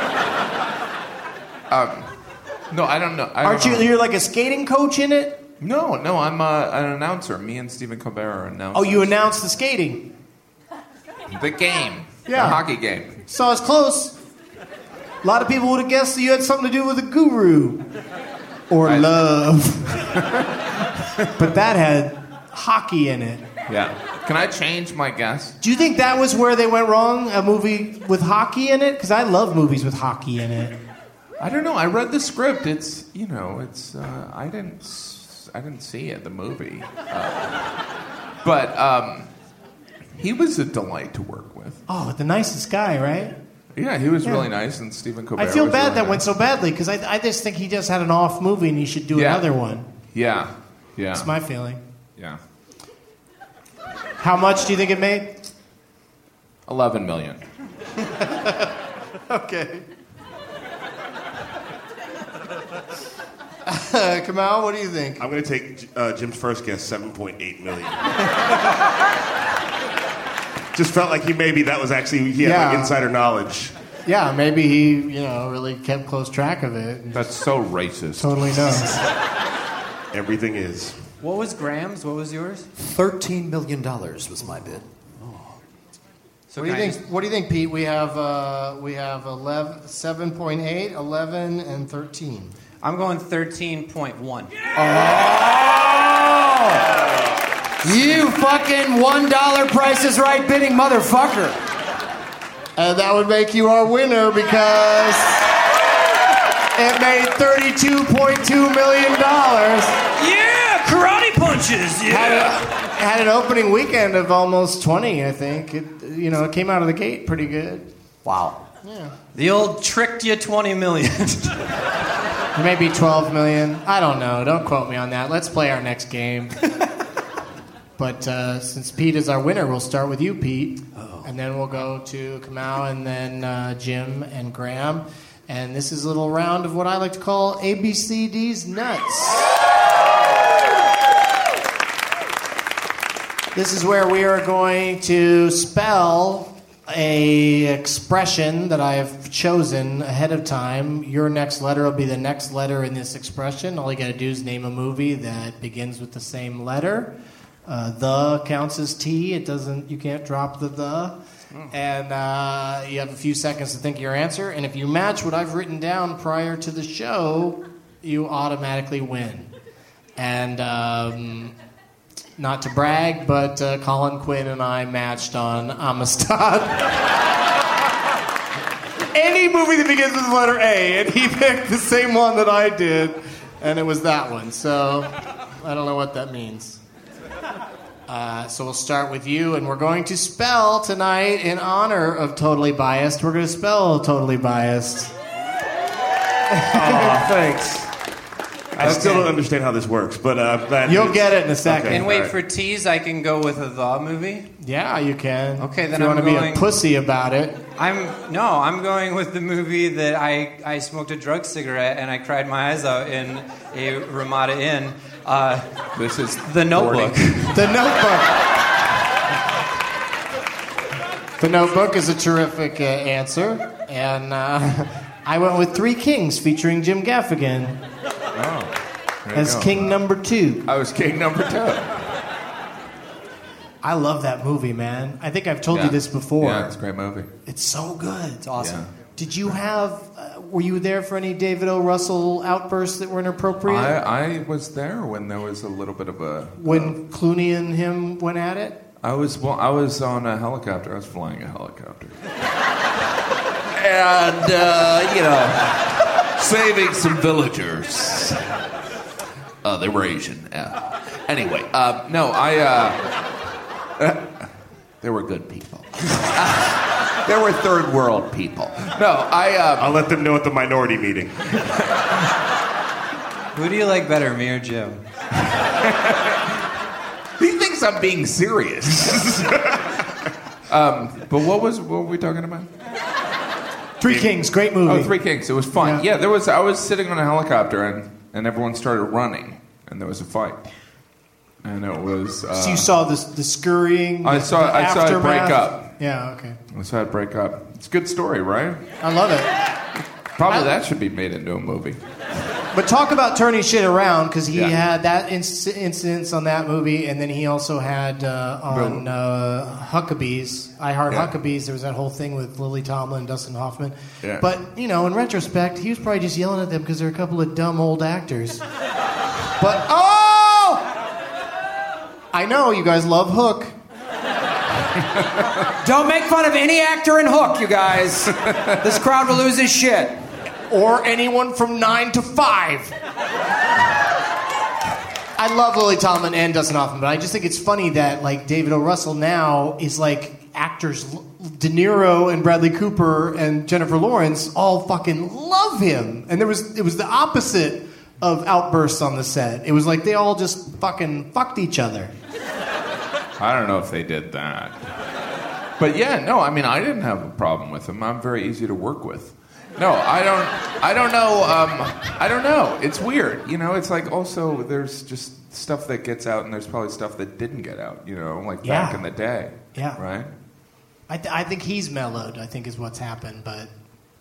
No, I don't know. You're like a skating coach in it? No, I'm an announcer. Me and Stephen Colbert are announcers. Oh, you announced the skating? The game. Yeah. The hockey game. So it's close. A lot of people would have guessed that you had something to do with a guru. Or love. But that had hockey in it. Yeah. Can I change my guess? Do you think that was where they went wrong? A movie with hockey in it? Because I love movies with hockey in it. I don't know. I read the script. It's I didn't see it, the movie. But he was a delight to work with. Oh, the nicest guy, right? Yeah, he was really nice, and Stephen Colbert I feel was bad really that nice. went so badly, because I just think he just had an off movie and he should do another one. Yeah. That's my feeling. Yeah. How much do you think it made? 11 million. Okay. Kamal, what do you think? I'm going to take Jim's first guess, 7.8 million. Just felt like that was actually, he had like insider knowledge. Yeah, maybe he, really kept close track of it. That's so racist. Totally knows. Everything is. What was Graham's? What was yours? $13 million was my bid. So What do you think, Pete? We have 11, 7.8, 11, and 13. I'm going 13.1. You fucking $1 Price is Right bidding motherfucker. And that would make you our winner because it made $32.2 million. Yeah, karate punches. Yeah. had an opening weekend of almost 20, I think. It came out of the gate pretty good. Wow. Yeah. The old tricked you 20 million. Maybe 12 million. I don't know. Don't quote me on that. Let's play our next game. But since Pete is our winner, we'll start with you, Pete. Oh. And then we'll go to Kamau and then Jim and Graham. And this is a little round of what I like to call ABCD's Nuts. This is where we are going to spell a expression that I have chosen ahead of time. Your next letter will be the next letter in this expression. All you got to do is name a movie that begins with the same letter. The counts as T. You can't drop the. And you have a few seconds to think of your answer. And if you match what I've written down prior to the show, you automatically win. And not to brag, but Colin Quinn and I matched on Amistad. Any movie that begins with the letter A, and he picked the same one that I did, and it was that one. So I don't know what that means. So we'll start with you, and we're going to spell tonight in honor of Totally Biased. We're going to spell Totally Biased. Oh, thanks. I still don't understand how this works, but you'll get it in a second. Okay, and wait, for T's, I can go with a the movie? Yeah, you can. Okay, then if you want to be a pussy about it. I'm going with the movie that I smoked a drug cigarette and I cried my eyes out in a Ramada Inn. This is The Notebook. The Notebook. The Notebook is a terrific answer, and I went with Three Kings featuring Jim Gaffigan. As king number 2. I was king number 2. I love that movie, man. I think I've told you this before. Yeah, it's a great movie. It's so good. It's awesome. Yeah. Did you have... were you there for any David O. Russell outbursts that were inappropriate? I was there when there was a little bit of a... When Clooney and him went at it? I was on a helicopter. I was flying a helicopter. And, saving some villagers. They were Asian. Anyway, they were good people. They were third world people. I'll let them know at the minority meeting. Who do you like better, me or Jim? He thinks I'm being serious. But what were we talking about? Three Kings, great movie. Oh, Three Kings. It was fun. Yeah, I was sitting on a helicopter and everyone started running and there was a fight. And it was... so you saw the scurrying, I saw it break up. Yeah, okay. I saw it break up. It's a good story, right? I love it. Probably that should be made into a movie. But talk about turning shit around, because he had that incidents on that movie, and then he also had on Huckabees, I Heart Huckabees, there was that whole thing with Lily Tomlin and Dustin Hoffman. Yeah. But, in retrospect, he was probably just yelling at them because they're a couple of dumb old actors. But, I know, you guys love Hook. Don't make fun of any actor in Hook, you guys. This crowd will lose his shit. Or anyone from 9 to 5. I love Lily Tomlin and Dustin Hoffman, but I just think it's funny that David O. Russell now is actors. De Niro and Bradley Cooper and Jennifer Lawrence all fucking love him, and it was the opposite of outbursts on the set. It was like they all just fucking fucked each other. I don't know if they did that, but I didn't have a problem with him. I'm very easy to work with. No, I don't know. I don't know. It's weird. It's also there's just stuff that gets out and there's probably stuff that didn't get out, back in the day. Yeah. Right? I think he's mellowed, I think is what's happened, but,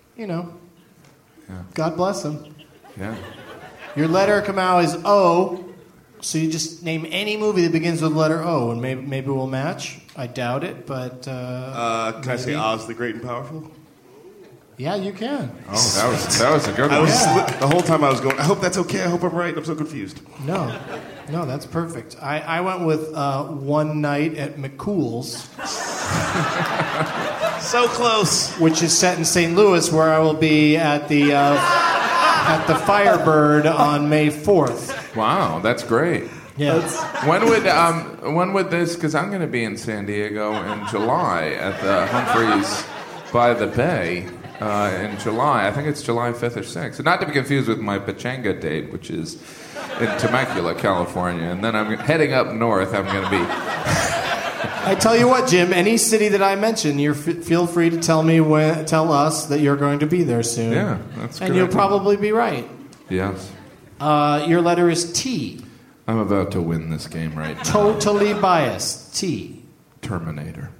God bless him. Yeah. Your letter, Kamau, is O, so you just name any movie that begins with the letter O, and maybe we'll match. I doubt it, but... can I say Oz the Great and Powerful? Yeah, you can. Oh, that was a good one. The whole time I was going, I hope that's okay, I hope I'm right, I'm so confused. No, that's perfect. I went with One Night at McCool's. So close. Which is set in St. Louis, where I will be at the Firebird on May 4th. Wow, that's great. Yeah. When would this? Because I'm going to be in San Diego in July at the Humphreys by the Bay in July. I think it's July 5th or 6th. Not to be confused with my Pachanga date, which is in Temecula, California. And then I'm heading up north. I'm going to be. I tell you what, Jim. Any city that I mention, feel free to tell us that you're going to be there soon. Yeah, that's good. And you'll probably be right. Yes. Your letter is T. I'm about to win this game right now. Totally biased. T. Terminator.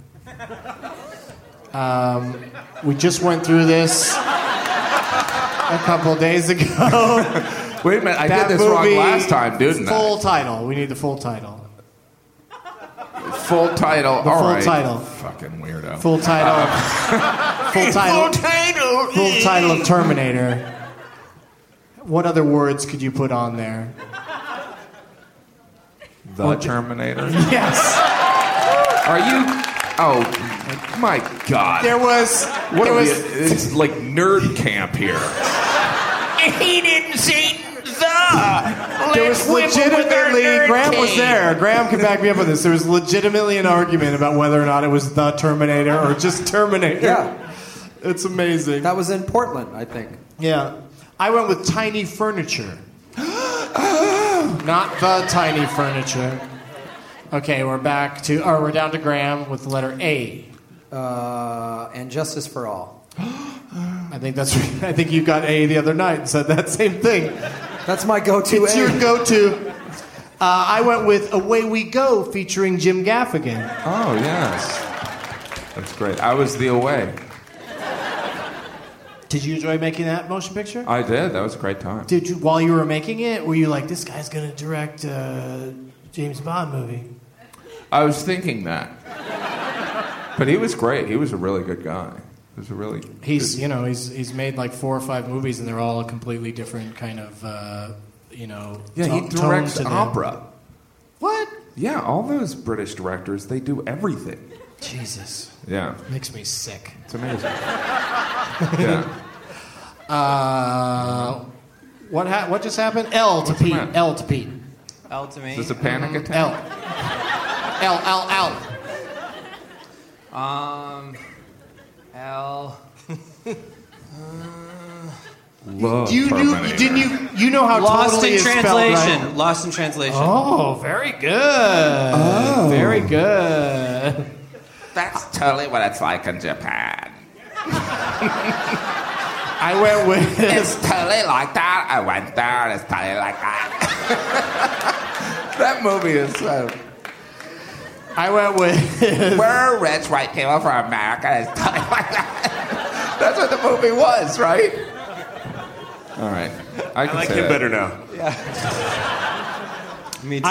We just went through this a couple days ago. Wait a minute, I did this wrong last time, didn't I? Full title. We need the full title. Full title. All right. Full title. Fucking weirdo. Full title. Full title. Full title of Terminator. What other words could you put on there? The Terminator? Yes. Are you? Oh, my God. It's like nerd camp here. He didn't say There was legitimately, Graham was there. Graham can back me up on this. There was legitimately an argument about whether or not it was the Terminator or just Terminator. Yeah. It's amazing. That was in Portland, I think. Yeah. I went with tiny furniture. Not the tiny furniture. Okay, we're down to Graham with the letter A. And Justice for All. I think you got A the other night and said that same thing. That's my go-to. It's your go-to. I went with Away We Go featuring Jim Gaffigan. Oh, yes. That's great. I was the away. Did you enjoy making that motion picture? I did. That was a great time. Did you, while you were making it, were you like, this guy's going to direct a James Bond movie? I was thinking that. But he was great. He was a really good guy. He was a really... He's made like 4 or 5 movies, and they're all a completely different kind of, Yeah, he directs opera. What? Yeah, all those British directors, they do everything. Jesus. Yeah. Makes me sick. It's amazing. Yeah. What just happened? L to Pete. L to Pete. L to me. Is this a panic attack? L. L. Love You know how Lost totally in is spelled, translation. right? Lost in translation. Oh, very good. Oh. Very good. That's totally what it's like in Japan. I went with... It's totally like that. I went there and it's totally like that. That movie is so... I went with... We're rich white people from America. It's totally like that. That's what the movie was, right? All right. I like him better now. Yeah. Me too.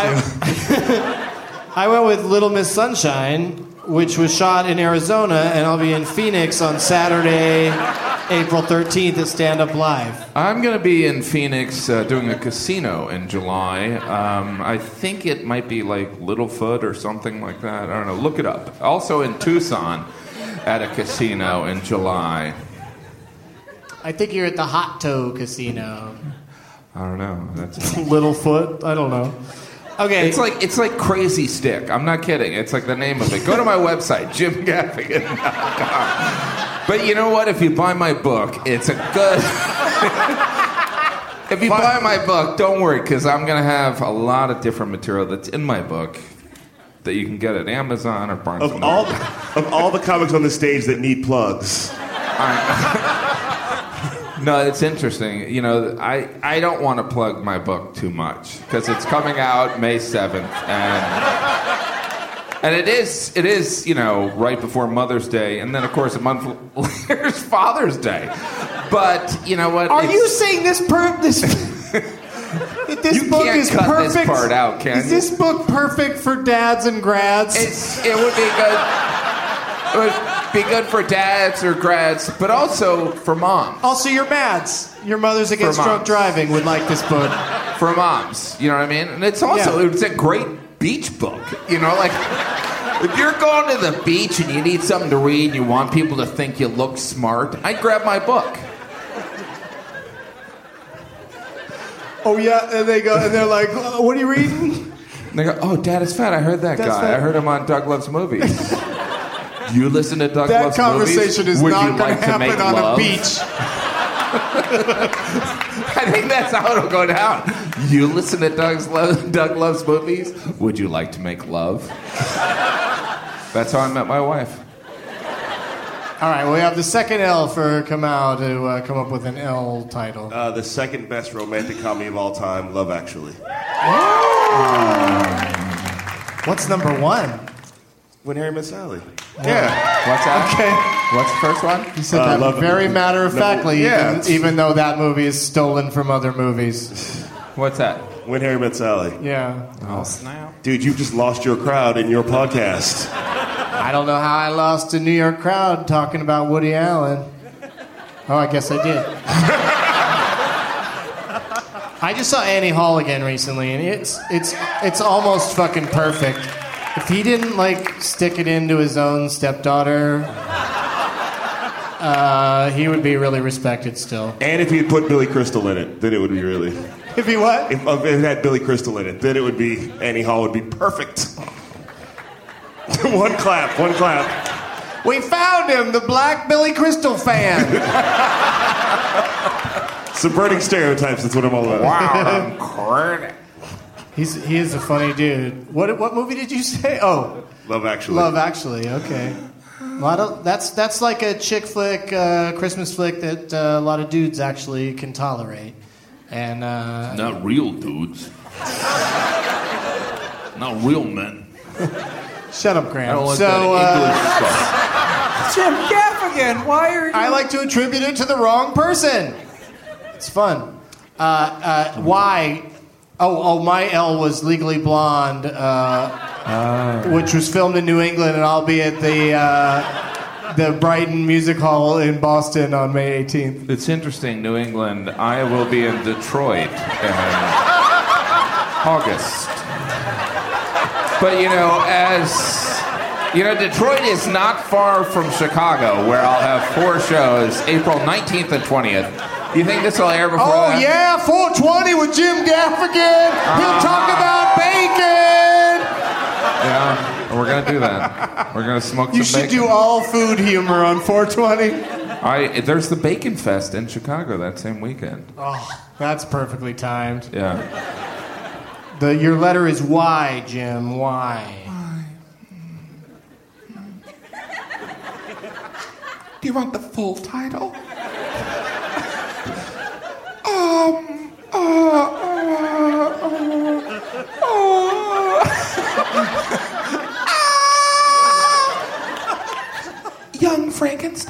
I went with Little Miss Sunshine, which was shot in Arizona, and I'll be in Phoenix on Saturday, April 13th at Stand Up Live. I'm going to be in Phoenix doing a casino in July. I think it might be like Littlefoot or something like that. I don't know. Look it up. Also in Tucson at a casino in July. I think you're at the Hot Toe Casino. I don't know. That's Littlefoot? I don't know. Okay. It's like Crazy Stick. I'm not kidding. It's like the name of it. Go to my website, jimgaffigan.com. But you know what? If you buy my book, it's a good... If you buy my book, don't worry, because I'm going to have a lot of different material that's in my book that you can get at Amazon or Barnes & Noble. Of all the comics on the stage that need plugs. No, it's interesting. You know, I don't want to plug my book too much because it's coming out May 7th, and it is right before Mother's Day, and then of course a month later is Father's Day. But you know what? Are you saying this book is perfect? This part out, can Is this book perfect for dads and grads? It would be good. It would be good for dads or grads, but also for moms. Also, your mads. Your mothers against drunk driving would like this book. For moms, you know what I mean? And it's also, it's a great beach book. You know, like, if you're going to the beach and you need something to read and you want people to think you look smart, I'd grab my book. Oh, yeah, and they go, and they're like, what are you reading? And they go, "Oh, Dad is fat. I heard that That's guy. fat. I heard him on Doug Loves Movies." You listen to Doug Loves That Movies? conversation is Would not you going like to to make happen on love? a beach. I think that's how it'll go down. You listen to Doug Loves Movies? Would you like to make love? That's how I met my wife. All right, we have the second L for Kamau to come up with an L title. The second best romantic comedy of all time, Love Actually. What's number one? When Harry Met Sally. Yeah. What's that? Okay. What's the first one? You said that Love- very matter-of-factly, Yeah. even though that movie is stolen from other movies. What's that? When Harry Met Sally. Yeah. Oh, snap. Dude, you've just lost your crowd in your podcast. I don't know how I lost a New York crowd talking about Woody Allen. Oh, I guess I did. I just saw Annie Hall again recently, and it's almost fucking perfect. If he didn't stick it into his own stepdaughter, he would be really respected still. And if he had put Billy Crystal in it, then it would be really... If he what? If it had Billy Crystal in it, then it would be... Annie Hall would be perfect. One clap. We found him, the black Billy Crystal fan. Subverting stereotypes, that's what I'm all about. Wow, I'm crazy. He is a funny dude. What movie did you say? Oh, Love Actually. Love Actually. Okay. That's like a chick flick, Christmas flick that a lot of dudes actually can tolerate. And Not real dudes. Not real men. shut up, Graham. I don't like So that English stuff. Jim Gaffigan, why are you... I like to attribute it to the wrong person. It's fun. Why? Oh, my L was Legally Blonde, which was filmed in New England, and I'll be at the Brighton Music Hall in Boston on May 18th. It's interesting, New England. I will be in Detroit in August. But Detroit is not far from Chicago, where I'll have 4 shows, April 19th and 20th. Do you think this will air before Oh, that? yeah, 420 with Jim Gaffigan. He'll talk about bacon. Yeah, we're going to do that. We're going to smoke You some should bacon. do all food humor on 420. There's the Bacon Fest in Chicago that same weekend. Oh, that's perfectly timed. Yeah. Your letter is Y, Jim. Y. Do you want the full title? Young Frankenstein?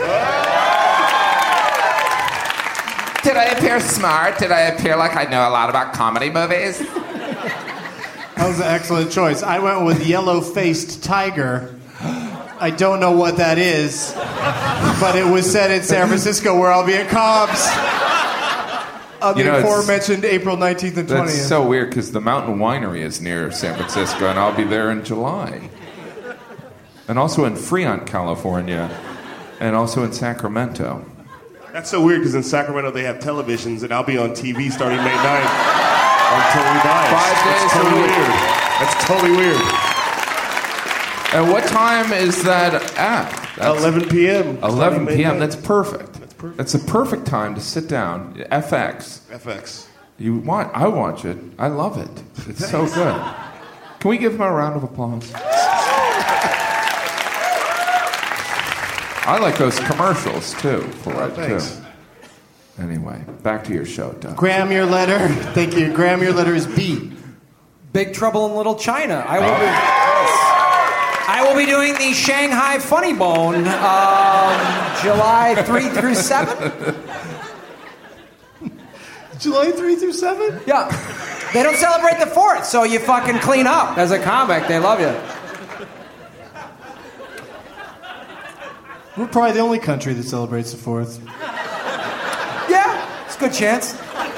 Did I appear smart? Did I appear like I know a lot about comedy movies? That was an excellent choice. I went with Yellow-Faced Tiger. I don't know what that is, but it was set in San Francisco, where I'll be at Cobb's on the aforementioned April 19th and 20th. That's so weird, because the Mountain Winery is near San Francisco, and I'll be there in July. And also in Fremont, California, and also in Sacramento. That's so weird, because in Sacramento they have televisions, and I'll be on TV starting May 9th on Totally Biased. 5 days That's a totally week. weird. That's totally weird. And what time is that at? That's 11 p.m. 11 May p.m. 9th. That's perfect. That's a perfect time to sit down. FX. I watch it. I love it. It's so good. Can we give him a round of applause? I like those commercials too for it too. Anyway, back to your show, Doug. Graham, your letter. Thank you. Graham, your letter is B. Big Trouble in Little China. I will be doing the Shanghai Funny Bone July 3 through 7. July 3 through 7? Yeah. They don't celebrate the 4th, so you fucking clean up. As a comic, they love you. We're probably the only country that celebrates the 4th. Yeah, it's a good chance.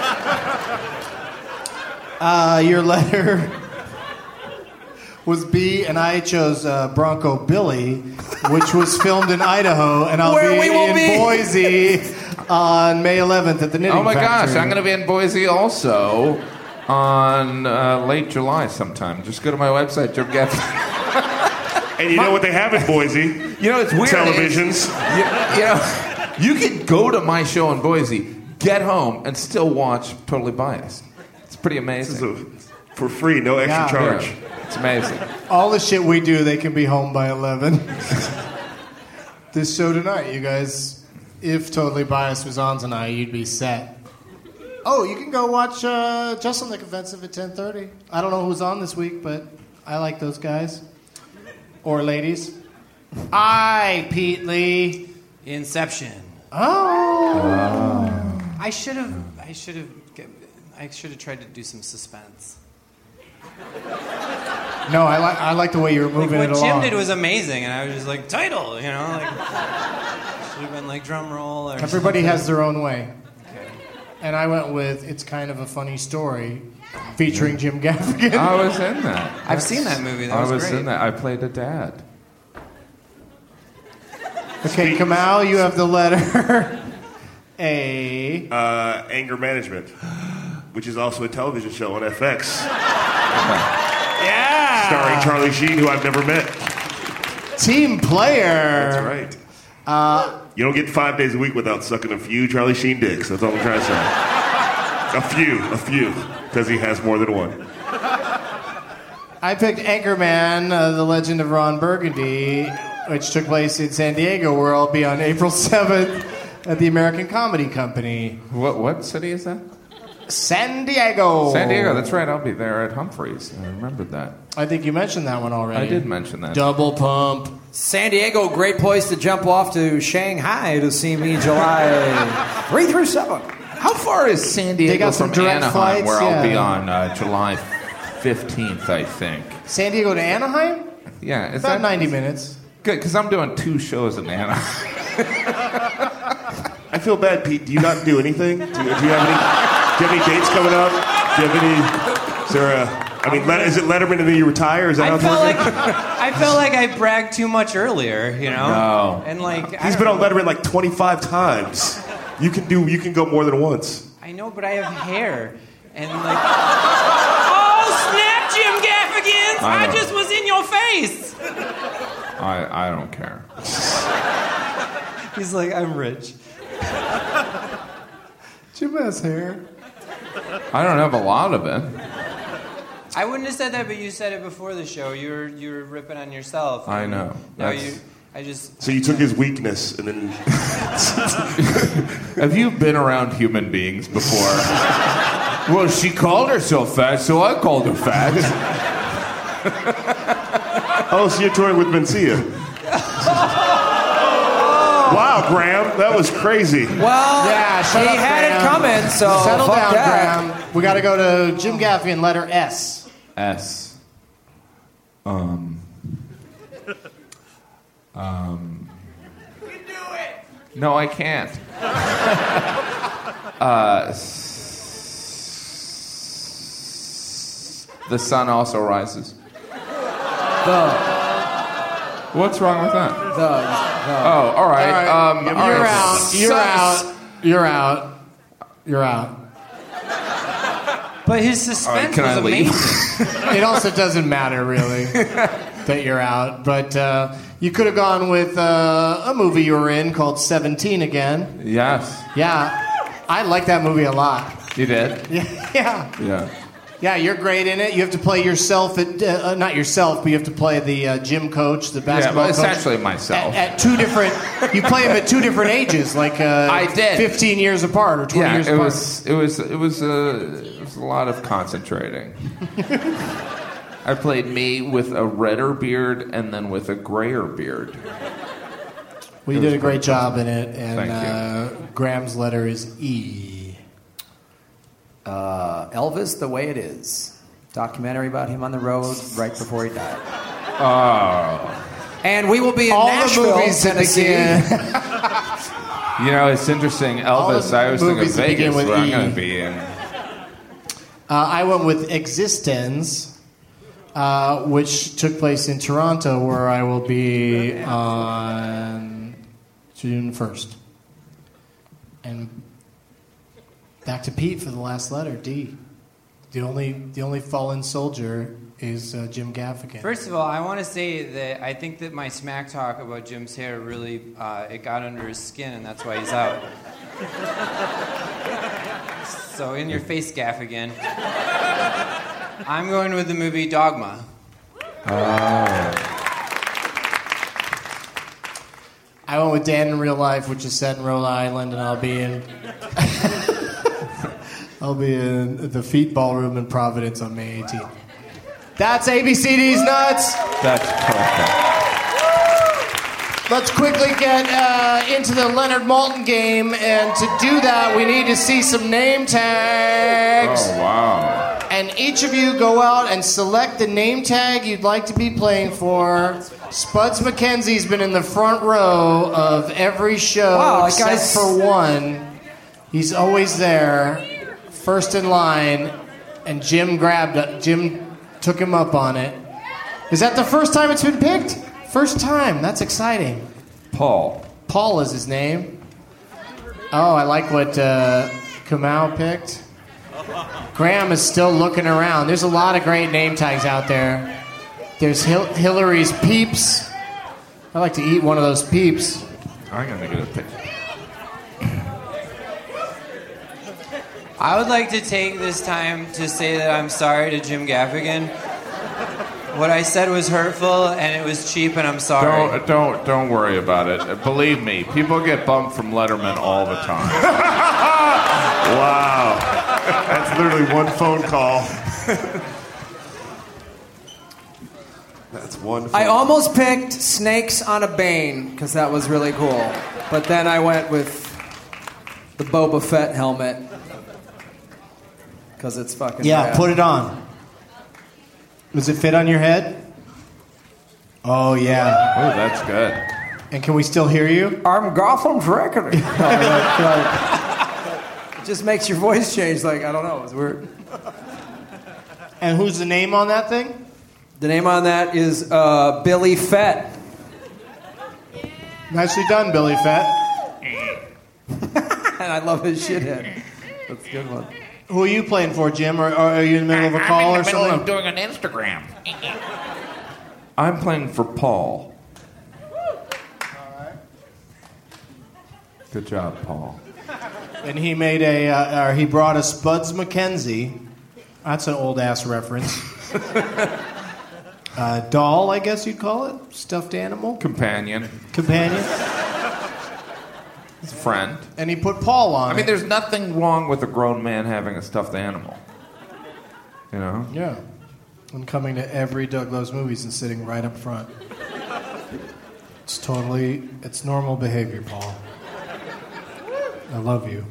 Your letter was B, and I chose Bronco Billy, which was filmed in Idaho, and I'll Where be we will in be. Boise on May 11th at the Knitting Oh my Factory. gosh, I'm going to be in Boise also on late July sometime. Just go to my website, Jim Gaffigan. And you know what they have in Boise? You know, it's weird. Televisions. You could go to my show in Boise, get home, and still watch Totally Biased. It's pretty amazing. For free, no extra charge. Yeah. It's amazing. All the shit we do, they can be home by 11. This show tonight, you guys, if Totally Biased was on tonight, you'd be set. Oh, you can go watch Just on the Offensive at 10:30. I don't know who's on this week, but I like those guys. Or ladies. Pete Lee. Inception. Oh. I should have tried to do some suspense. No, I like the way you were moving what it along. Jim did was amazing, and I was just like, title, should have been like drum roll. Or Everybody something. has their own way. Okay. And I went with It's Kind of a Funny Story, featuring Jim Gaffigan. I was in that. I've seen that movie. That was great. in that. I played a dad. Okay, Kamal, you have the letter A. Anger Management, which is also a television show on FX. Yeah! Starring Charlie Sheen, who I've never met. Team player. That's right. You don't get 5 days a week without sucking a few Charlie Sheen dicks. That's all I'm trying to say. A few, because he has more than one. I picked Anchorman, The Legend of Ron Burgundy, which took place in San Diego, where I'll be on April 7th at the American Comedy Company. What city is that? San Diego. San Diego, that's right. I'll be there at Humphreys. I remembered that. I think you mentioned that one already. I did mention that. Double pump. San Diego, great place to jump off to Shanghai to see me July 3 through 7. How far is San Diego They got some from direct Anaheim, flights, where I'll be yeah. on July 15th, I think? San Diego to Anaheim? Yeah. Is About that 90 minutes. Good, because I'm doing 2 shows in Anaheim. I feel bad, Pete. Do you not do anything? Do you have any dates coming up? Do you have any? Is there is it Letterman and then you retire? Is that how it's working? I felt like I bragged too much earlier, No. And He's been on Letterman like 25 times. You can go more than once. I know, but I have hair, and oh snap, Jim Gaffigan! I just was in your face. I don't care. He's like, I'm rich. Jim has hair. I don't have a lot of it. I wouldn't have said that, but you said it before the show. You were ripping on yourself. I know. So you took his weakness and then. Have you been around human beings before? Well, she called herself fat, so I called her fat. Oh, so you're touring with Mencia. Wow, Graham, that was crazy. Well, Yeah, shut he up, had Graham. it coming, so Settle fuck down, that. Graham. We got to go to Jim Gaffigan, letter S. S. You can do it. No, I can't. The sun also rises. What's wrong with that? Oh, all right. All You're right. You're out. But his suspense Can was I leave? amazing. It also doesn't matter, really, that you're out. But you could have gone with a movie you were in called 17 again. Yes. Yeah. I like that movie a lot. You did? Yeah. Yeah. Yeah, you're great in it. You have to play yourself at not yourself, but you have to play the gym coach, the basketball coach. essentially myself. At 2 different, you play him at 2 different ages, like I did. 15 years apart or 20 years apart. It was a lot of concentrating. I played me with a redder beard and then with a grayer beard. Well, you did a great job in it, Thank and Graham's letter is E. Elvis, The Way It Is. Documentary about him on the road right before he died. Oh. And we will be in All Nashville, the movies that Tennessee. You know, it's interesting. Elvis, I always think of movies that begin Vegas, with where I'm E. going to be in. I went with Existence, which took place in Toronto, where I will be on June 1st. And back to Pete for the last letter, D. The only fallen soldier is Jim Gaffigan. First of all, I want to say that I think that my smack talk about Jim's hair really it got under his skin, and that's why he's out. So in your face, Gaffigan. I'm going with the movie Dogma. I went with Dan in Real Life, which is set in Rhode Island, and I'll be in the Feet Ballroom in Providence on May 18th. That's ABCD's Nuts. That's perfect. Let's quickly get into the Leonard Maltin game, and to do that, we need to see some name tags. Oh, wow. And each of you go out and select the name tag you'd like to be playing for. Spuds McKenzie's been in the front row of every show except for one. He's always there, first in line, and Jim took him up on it. Is that the first time it's been picked? First time. That's exciting. Paul. Paul is his name. Oh, I like what Kamau picked. Graham is still looking around. There's a lot of great name tags out there. There's Hillary's Peeps. I like to eat one of those Peeps. I'm going to get a picture. I would like to take this time to say that I'm sorry to Jim Gaffigan. What I said was hurtful and it was cheap, and I'm sorry. Don't worry about it. Believe me, people get bumped from Letterman all the time. Wow. That's literally one phone call. That's one phone I almost picked Snakes on a Bane, because that was really cool. But then I went with the Boba Fett helmet. Because it's fucking rad. Put it on. Does it fit on your head? Oh, yeah. Oh, that's good. And can we still hear you? I'm Gotham's Reckoning. It just makes your voice change. Like, I don't know. It's weird. And who's the name on that thing? The name on that is Billy Fett. Nicely done, Billy Fett. And I love his shithead. That's a good one. Who are you playing for, Jim? Or are you in the middle of a call or something? I'm doing an Instagram. I'm playing for Paul. Good job, Paul. And he made he brought a Spuds McKenzie. That's an old ass reference. Doll, I guess you'd call it. Stuffed animal. Companion. He's a friend. And he put Paul on. I mean, there's nothing wrong with a grown man having a stuffed animal. You know? Yeah. And coming to every Doug Loves Movies and sitting right up front. It's normal behavior, Paul. I love you.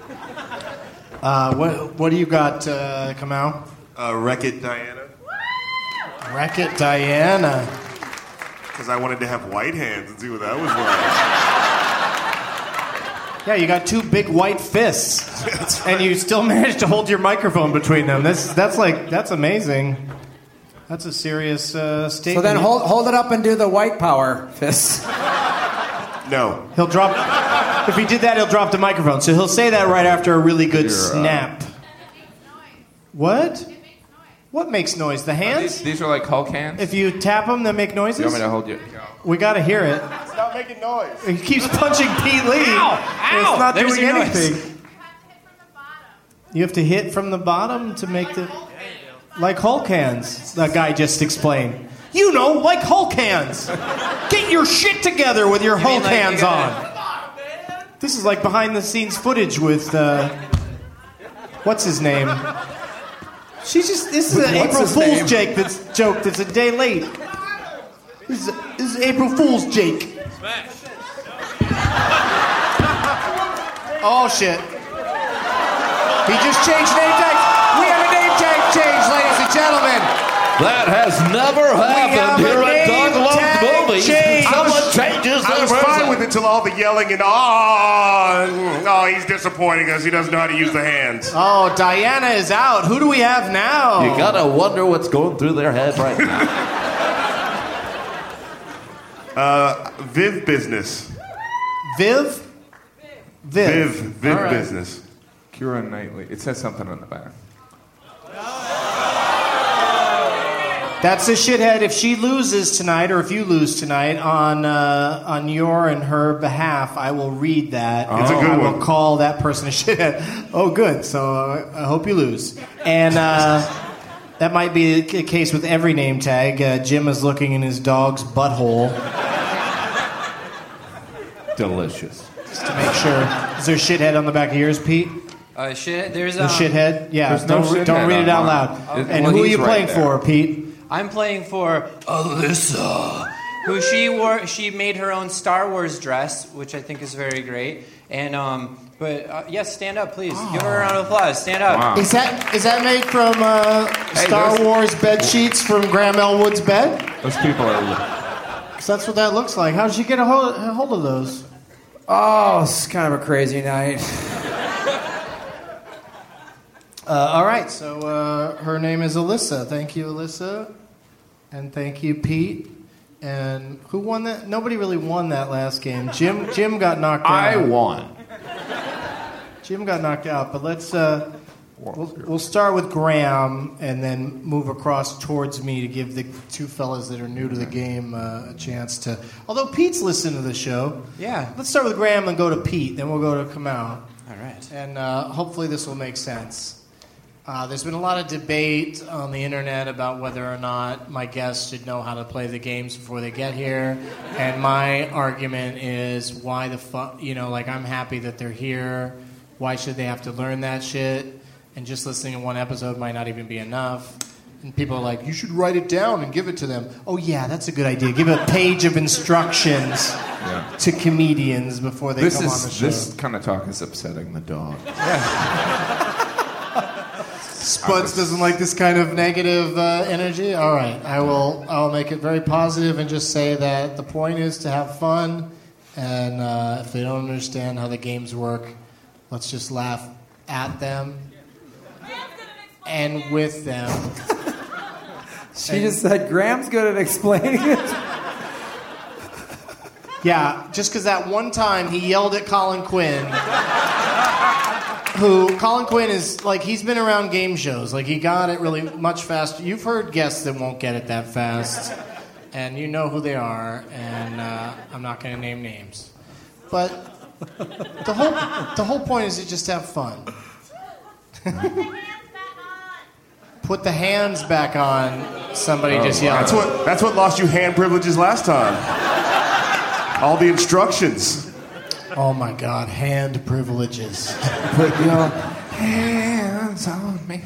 What do you got, Kamau? Wreck-It Diana. Wreck-It Diana. Because I wanted to have white hands and see what that was like. Yeah, you got two big white fists, and you still managed to hold your microphone between them. That's amazing. That's a serious statement. So then hold it up and do the white power fist. No. He'll drop. If he did that, he'll drop the microphone. So he'll say that right after a really good snap. What? What makes noise? The hands? These are like Hulk hands? If you tap them, they make noises? You want me to hold you? We gotta hear it. It's not making noise. He keeps punching Pete Lee. Ow! It's not doing anything. You have to hit from the bottom to make the... Like Hulk hands, that guy just explained. You know, like Hulk hands. Get your shit together with your Hulk hands on. This is like behind-the-scenes footage with... what's his name? This is an April Fool's joke that's a day late. This is April Fool's Jake. Oh, shit. He just changed name tags. We have a name tag change, ladies and gentlemen. That has never happened here at Doug Loves Movies. Someone changes I was fine with it till all the yelling and he's disappointing us. He doesn't know how to use the hands. Oh, Diana is out. Who do we have now? You gotta wonder what's going through their head right now. Viv Business. Viv Viv right. Business. Keira Knightley. It says something on the back. That's a shithead. If she loses tonight, or if you lose tonight, on your and her behalf, I will read that. It's a good I one. will call that person a shithead. Oh, good. So I hope you lose. And that might be a case with every name tag. Jim is looking in his dog's butthole Delicious. just to make sure. Is there shithead on the back of yours, Pete? Shit. There's The shithead? Yeah. There's no don't shithead read it out on loud. mine. And Well, who are he's you right playing there. for, Pete? I'm playing for Alyssa, who she made her own Star Wars dress, which I think is very great. And yes, stand up, please. Give her a round of applause. Stand up. Wow. Is that made from Star those- Wars bed sheets from Graham Elwood's bed? Those people are. 'Cause that's what that looks like. How did you get a hold of those? Oh, it's kind of a crazy night. All right, so her name is Alyssa. Thank you, Alyssa. And thank you, Pete. And who won that? Nobody really won that last game. Jim got knocked out. I won. Jim got knocked out, but let's we'll start with Graham and then move across towards me to give the two fellas that are new to the game a chance to. Although Pete's listened to the show, Yeah. let's start with Graham and go to Pete. Then we'll go to Kamau, All right. and hopefully this will make sense. There's been a lot of debate on the internet about whether or not my guests should know how to play the games before they get here. And my argument is, why the fuck, I'm happy that they're here. Why should they have to learn that shit? And just listening to one episode might not even be enough. And people are like, you should write it down and give it to them. Oh yeah, that's a good idea. Give a page of instructions to comedians before they come on the show. This kind of talk is upsetting the dog. Spuds doesn't like this kind of negative energy. All right, I'll make it very positive and just say that the point is to have fun, and if they don't understand how the games work, let's just laugh at them and with them. She just said, Graham's good at explaining it. Yeah, just because that one time he yelled at Colin Quinn. Colin Quinn is, he's been around game shows. He got it really much faster. You've heard guests that won't get it that fast. And you know who they are. And I'm not going to name names. But the whole point is to just have fun. Put the hands back on. Somebody just yelled. That's what lost you hand privileges last time. All the instructions. Oh my God, hand privileges. Put your hands on me.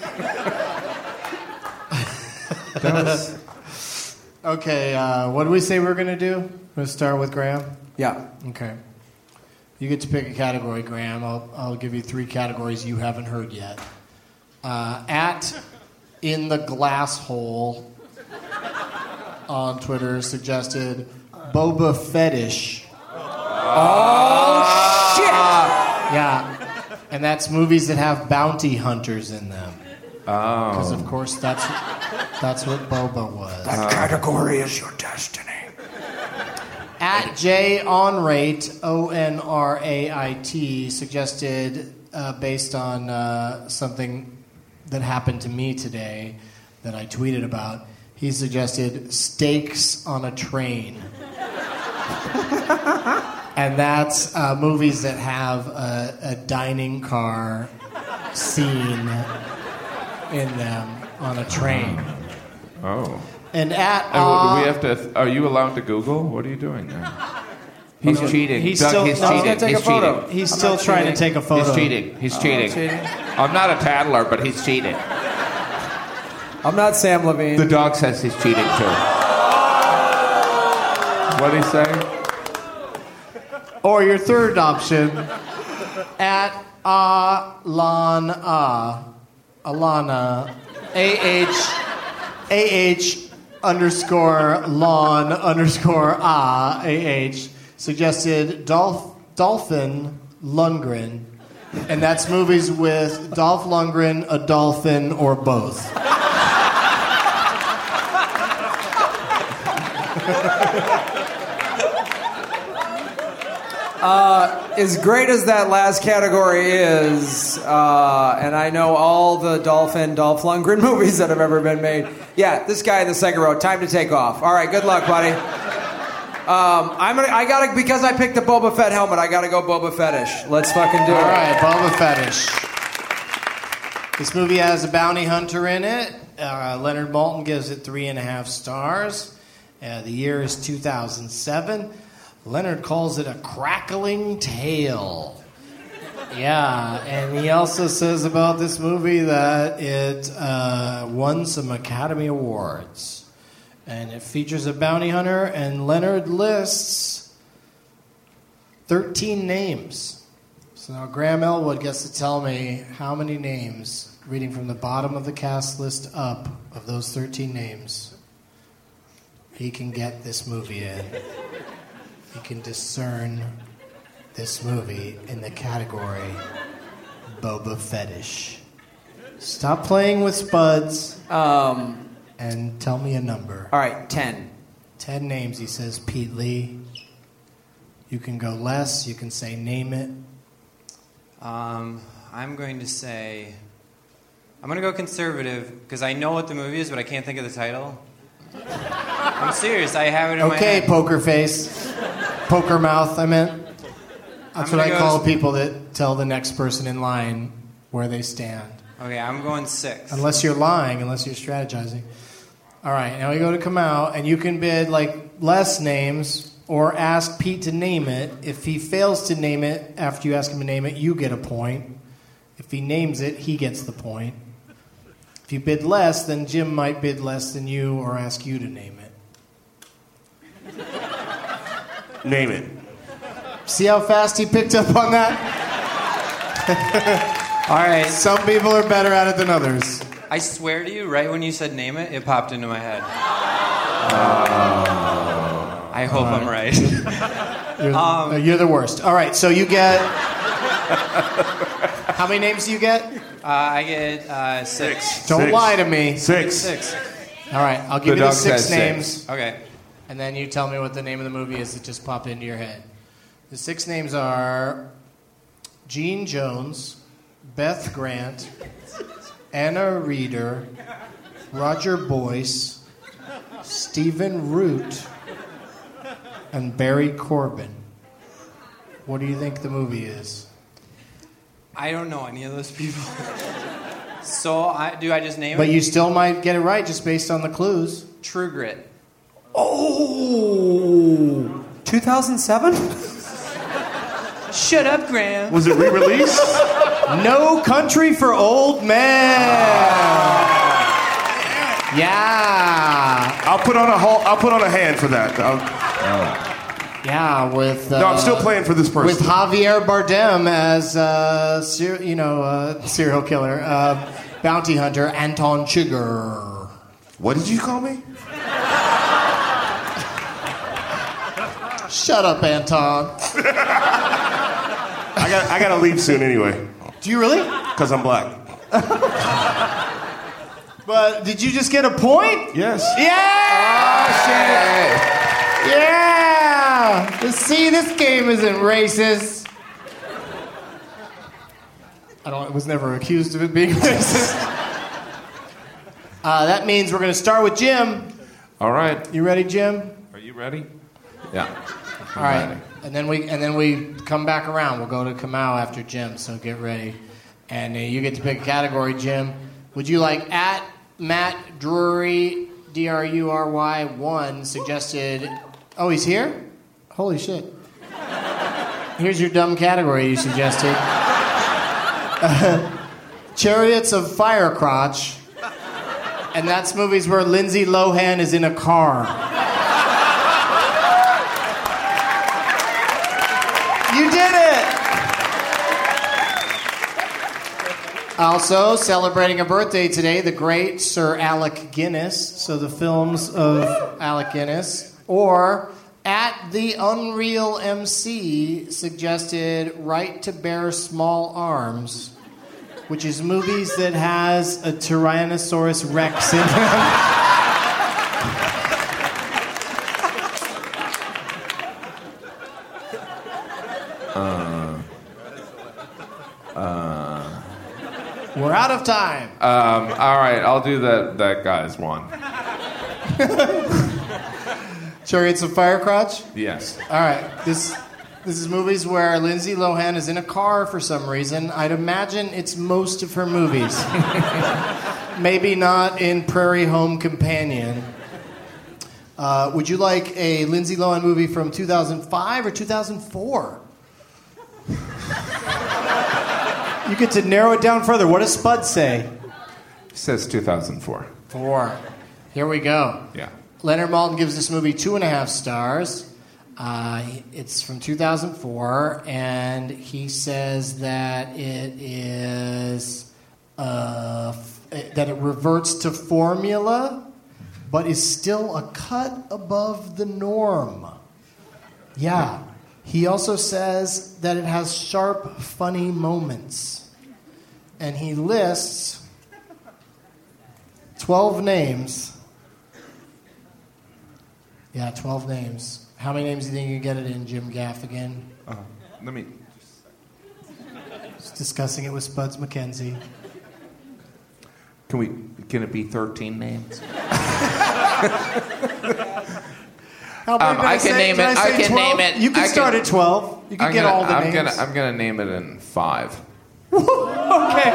Okay, what did we say we were going to do? We're going to start with Graham? Yeah. Okay. You get to pick a category, Graham. I'll give you 3 categories you haven't heard yet. At In the Glass Hole on Twitter suggested Boba Fetish. Oh, shit! Yeah. And that's movies that have bounty hunters in them. Oh. Because, of course, that's what Boba was. That category is your destiny. At J Onrait, Onrait, suggested, based on something that happened to me today that I tweeted about, he suggested Steaks on a Train. And that's movies that have a dining car scene in them on a train. Oh. And at do we have to? Are you allowed to Google? What are you doing there? He's cheating. He's Doug, still- he's no, cheating. he's gonna take a photo. cheating. He's still trying to take a photo. He's cheating. He's cheating. cheating. I'm not a tattler, but he's cheating. I'm not Sam Levine. The dog says he's cheating too. What'd he say? Or your third option, at Alana, AH_lawn_ah, suggested Dolphin Lundgren. And that's movies with Dolph Lundgren, a dolphin, or both. As great as that last category is, and I know all the Dolph Lundgren movies that have ever been made. Yeah, this guy in the second row. Time to take off. All right, good luck, buddy. Because I picked the Boba Fett helmet, I gotta go Boba Fettish. Let's fucking do it. All right, Boba Fettish. This movie has a bounty hunter in it. Leonard Maltin gives it 3.5 stars. The year is 2007. Leonard calls it a crackling tale. Yeah, and he also says about this movie that it won some Academy Awards. And it features a bounty hunter, and Leonard lists 13 names. So now Graham Elwood gets to tell me how many names, reading from the bottom of the cast list up, of those 13 names, he can get this movie in. He can discern this movie in the category Boba Fettish. Stop playing with spuds and tell me a number. All right, 10. 10 names, he says. Pete Lee. You can go less. You can say name it. I'm going to go conservative because I know what the movie is, but I can't think of the title. I'm serious. I have it in my head. Okay, poker face. Poker mouth, I meant. That's what I call people that tell the next person in line where they stand. Okay, I'm going 6. Unless you're lying, unless you're strategizing. All right, now we go to Kamau, and you can bid less names or ask Pete to name it. If he fails to name it after you ask him to name it, you get a point. If he names it, he gets the point. If you bid less, then Jim might bid less than you or ask you to name it. Name it. See how fast he picked up on that? All right. Some people are better at it than others. I swear to you, right when you said name it, it popped into my head. I hope I'm right. You're the worst. All right, so you get... How many names do you get? I get 6. Don't lie to me. 6. All right, I'll give you the 6 names. 6. Okay. And then you tell me what the name of the movie is that just popped into your head. The 6 names are Gene Jones, Beth Grant, Anna Reeder, Roger Boyce, Stephen Root, and Barry Corbin. What do you think the movie is? I don't know any of those people. So, do I just name it? But you still might get it right just based on the clues. True Grit. Oh! 2007? Shut up, Graham. Was it re-released? No Country for Old Men. Yeah. I'll put on a hand for that. Yeah, with... no, I'm still playing for this person. With Javier Bardem as, serial killer, bounty hunter, Anton Chigurh. What did you call me? Shut up, Anton. I gotta leave soon anyway. Do you really? Because I'm black. But did you just get a point? Yes. Yeah! Oh, shit. Yeah! See, this game isn't racist. I was never accused of it being racist. That means we're going to start with Jim. All right. You ready, Jim? Are you ready? Yeah. All right. And then we come back around. We'll go to Kamau after Jim, so get ready. And you get to pick a category, Jim. Would you like at Matt Drury, Drury 1 suggested... Oh, he's here? Holy shit. Here's your dumb category you suggested. Chariots of Fire Crotch. And that's movies where Lindsay Lohan is in a car. You did it! Also, celebrating a birthday today, the great Sir Alec Guinness. So the films of Alec Guinness. Or, at the Unreal MC, suggested Right to Bear Small Arms, which is movies that has a Tyrannosaurus Rex in them. out of time. All right, I'll do that guy's one. Shall we get some fire crotch? Yes. All right. This is movies where Lindsay Lohan is in a car for some reason. I'd imagine it's most of her movies. Maybe not in Prairie Home Companion. Would you like a Lindsay Lohan movie from 2005 or 2004? You get to narrow it down further. What does Spud say? He says 2004. 4. Here we go. Yeah. Leonard Maltin gives this movie 2.5 stars. It's from 2004, and he says that it is that it reverts to formula, but is still a cut above the norm. Yeah. He also says that it has sharp, funny moments, and he lists 12 names. Yeah, 12 names. How many names do you think you can get it in, Jim Gaffigan? Let me... Just discussing it with Spuds McKenzie. Can it be 13 names? I can name it. I can name it. You can start at 12. You can get all the names. I'm gonna name it in 5. Okay.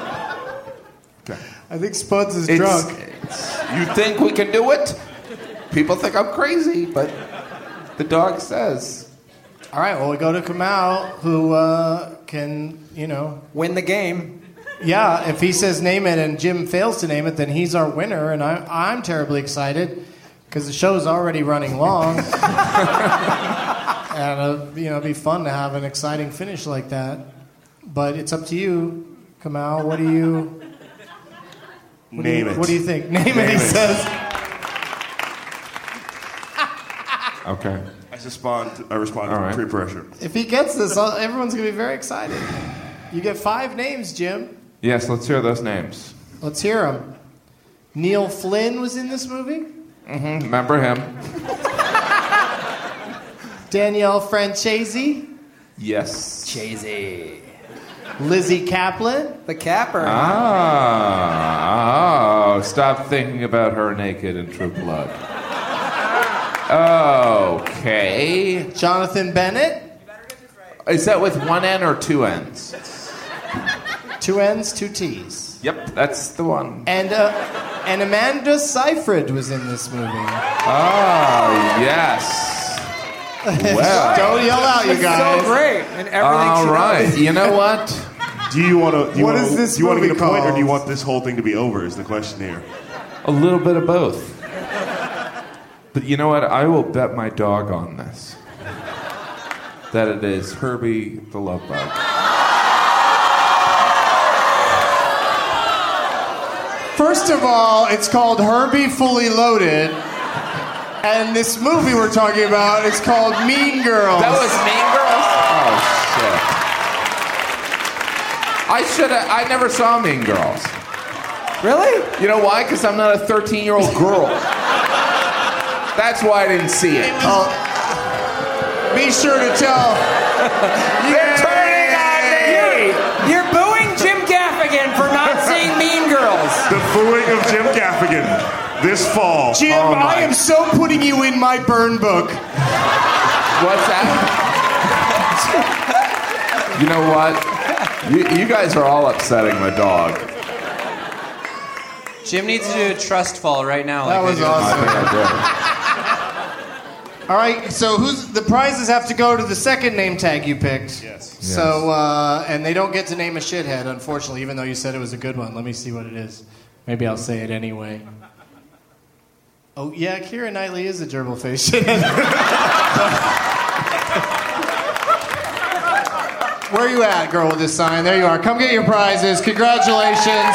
I think Spuds is drunk. You think we can do it? People think I'm crazy, but the dog says. All right, well, we go to Kamau, who can, win the game. Yeah, if he says name it and Jim fails to name it, then he's our winner, and I'm terribly excited because the show's already running long. And, it'd be fun to have an exciting finish like that. But it's up to you, Kamau. What do you... Name it. What do you think? Name it, he says. Okay. I respond to peer pressure. If he gets this, everyone's going to be very excited. You get 5 names, Jim. Yes, let's hear those names. Let's hear them. Neil Flynn was in this movie. Mm-hmm. Remember him. Danielle Franchese. Yes. Chasey. Lizzie Kaplan. The Capper. Oh, stop thinking about her naked in True Blood. Okay. Jonathan Bennett. Is that with one N or 2 N's? 2 N's, 2 T's. Yep, that's the one. And Amanda Seyfried was in this movie. Oh, yes. Well, don't yell out, you guys. So great, and everything. All right, you know what? Do you want to? Do you want to get a point, or do you called? want this whole thing to be over? Is the question here? A little bit of both. But you know what? I will bet my dog on this. That it is Herbie the Love Bug. First of all, it's called Herbie Fully Loaded. And this movie we're talking about is called Mean Girls. That was Mean Girls? Oh, shit. I never saw Mean Girls. Really? You know why? Because I'm not a 13-year-old girl. That's why I didn't see it. Be sure to tell. You're turning on me! You're booing Jim Gaffigan for not seeing Mean Girls. The booing of Jim Gaffigan this fall. Jim, I am so putting you in my burn book. What's that? You know what? You guys are all upsetting my dog. Jim needs to do a trust fall right now. That was awesome. I think I All right, so the prizes have to go to the second name tag you picked. Yes. So, and they don't get to name a shithead, unfortunately, even though you said it was a good one. Let me see what it is. Maybe I'll say it anyway. Oh, yeah, Keira Knightley is a gerbil-faced shithead. Where are you at, girl with this sign? There you are. Come get your prizes. Congratulations.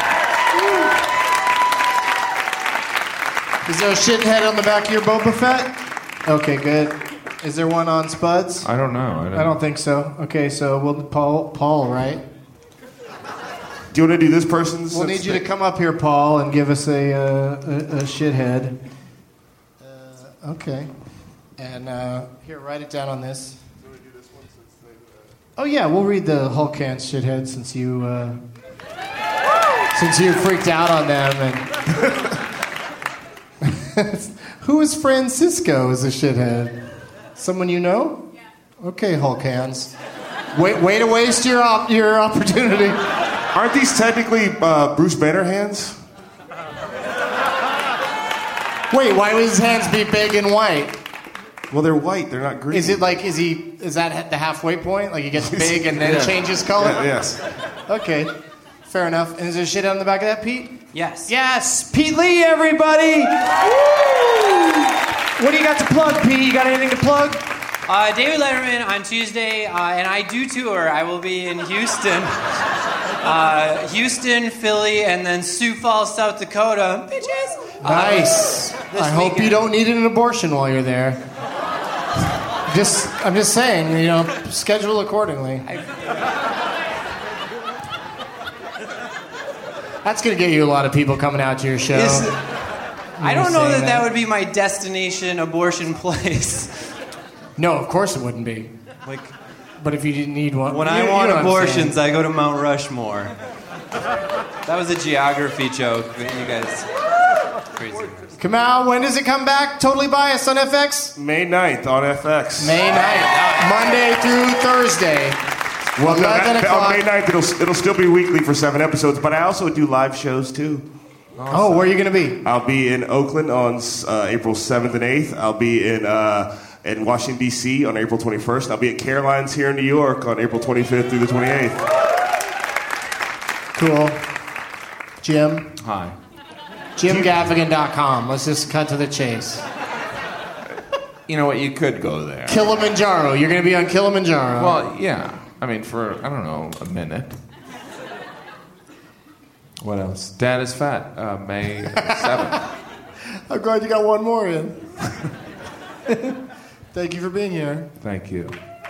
Is there a shithead on the back of your Boba Fett? Okay, good. Is there one on Spuds? I don't know. I don't think so. Okay, so we'll Paul, right? Do you want to do this person's? We'll need you to come up here, Paul, and give us a shithead. Okay. And here, write it down on this. Oh yeah, we'll read the Hulk Hands shithead since you. Since you freaked out on them and who is Francisco as a shithead? Someone you know? Yeah. Okay, Hulk hands. Way to waste your opportunity. Aren't these technically Bruce Banner hands? Wait, why would his hands be big and white? Well, they're white. They're not green. Is it like, is that the halfway point? Like he gets big and then changes color? Yeah, yes. Okay, fair enough. And is there shit on the back of that, Pete? Yes. Yes, Pete Lee, everybody! Woo! What do you got to plug, Pete? You got anything to plug? David Letterman on Tuesday, and I do tour. I will be in Houston. Houston, Philly, and then Sioux Falls, South Dakota. Bitches! Nice. I hope you don't need an abortion while you're there. I'm just saying, schedule accordingly. That's going to get you a lot of people coming out to your show. I don't know that would be my destination abortion place. No, of course it wouldn't be. But if you didn't need one... When I want abortions, I go to Mount Rushmore. That was a geography joke, but you guys... Crazy. Kamau, when does it come back? Totally Biased on FX? May 9th on FX. May 9th. Monday through Thursday. Well, 11 o'clock. On May 9th, it'll still be weekly for 7 episodes, but I also do live shows, too. Awesome. Oh, where are you going to be? I'll be in Oakland on April 7th and 8th. I'll be in Washington, D.C. on April 21st. I'll be at Caroline's here in New York on April 25th through the 28th. Cool. Jim? Hi. JimGaffigan.com. Let's just cut to the chase. You know what? You could go there. Kilimanjaro. You're going to be on Kilimanjaro. Well, yeah. I mean, for, I don't know, a minute. What else? Dad is Fat, May 7th. I'm glad you got one more in. Thank you for being here. Thank you.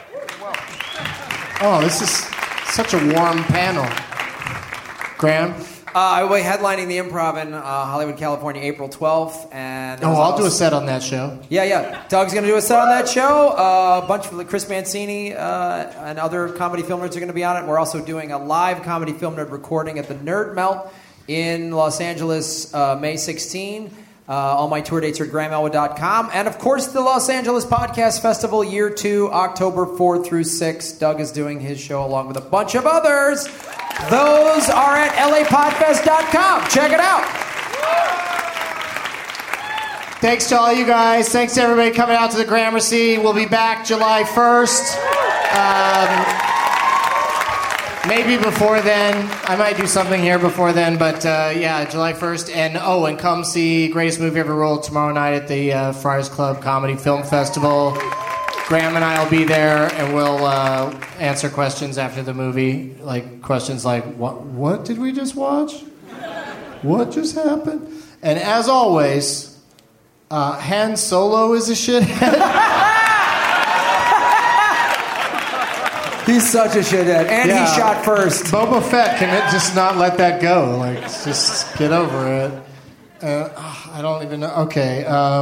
Oh, this is such a warm panel. Graham? I will be headlining the Improv in Hollywood, California, April 12th. And I'll do a set on that show. Yeah. Doug's going to do a set on that show. A bunch of Chris Mancini and other comedy film nerds are going to be on it. We're also doing a live comedy film nerd recording at the Nerd Melt in Los Angeles, May 16. All my tour dates are at GrahamElwood.com. And, of course, the Los Angeles Podcast Festival, Year 2, October 4th through 6th. Doug is doing his show along with a bunch of others. Those are at LAPodfest.com. Check it out. Thanks to all you guys. Thanks to everybody coming out to the Gramercy. We'll be back July 1st. Maybe before then. I might do something here before then, but July 1st. And come see Greatest Movie Ever Rolled tomorrow night at the Friars Club Comedy Film Festival. Graham and I will be there, and we'll answer questions after the movie. Like questions like, what did we just watch? What just happened? And as always, Han Solo is a shithead. He's such a shithead. And he shot first. Boba Fett, can it just not let that go? Like, just get over it. I don't even know. Okay.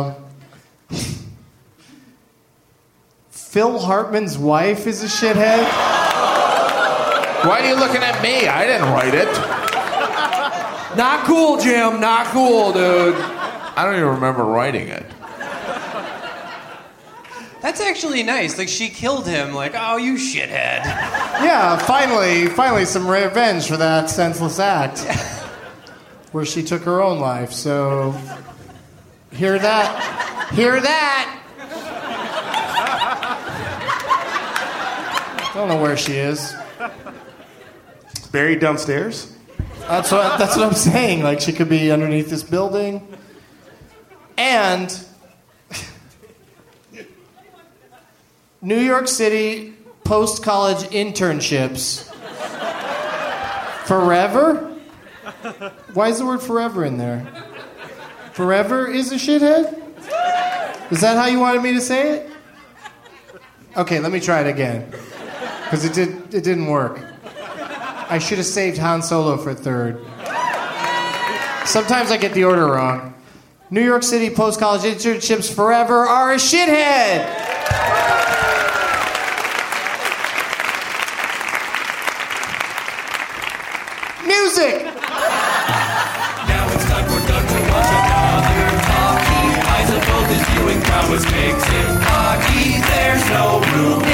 Phil Hartman's wife is a shithead? Why are you looking at me? I didn't write it. Not cool, Jim. Not cool, dude. I don't even remember writing it. That's actually nice. Like, she killed him. Like, oh, you shithead. Yeah, finally some revenge for that senseless act. Where she took her own life. So, hear that? Hear that? I don't know where she is. Buried downstairs? That's what I'm saying. Like, she could be underneath this building. And New York City post-college internships. Forever? Why is the word forever in there? Forever is a shithead? Is that how you wanted me to say it? Okay, let me try it again. Because it didn't work. I should have saved Han Solo for third. Sometimes I get the order wrong. New York City post-college internships forever are a shithead! Music! Come with Big Zip Foggy, there's no room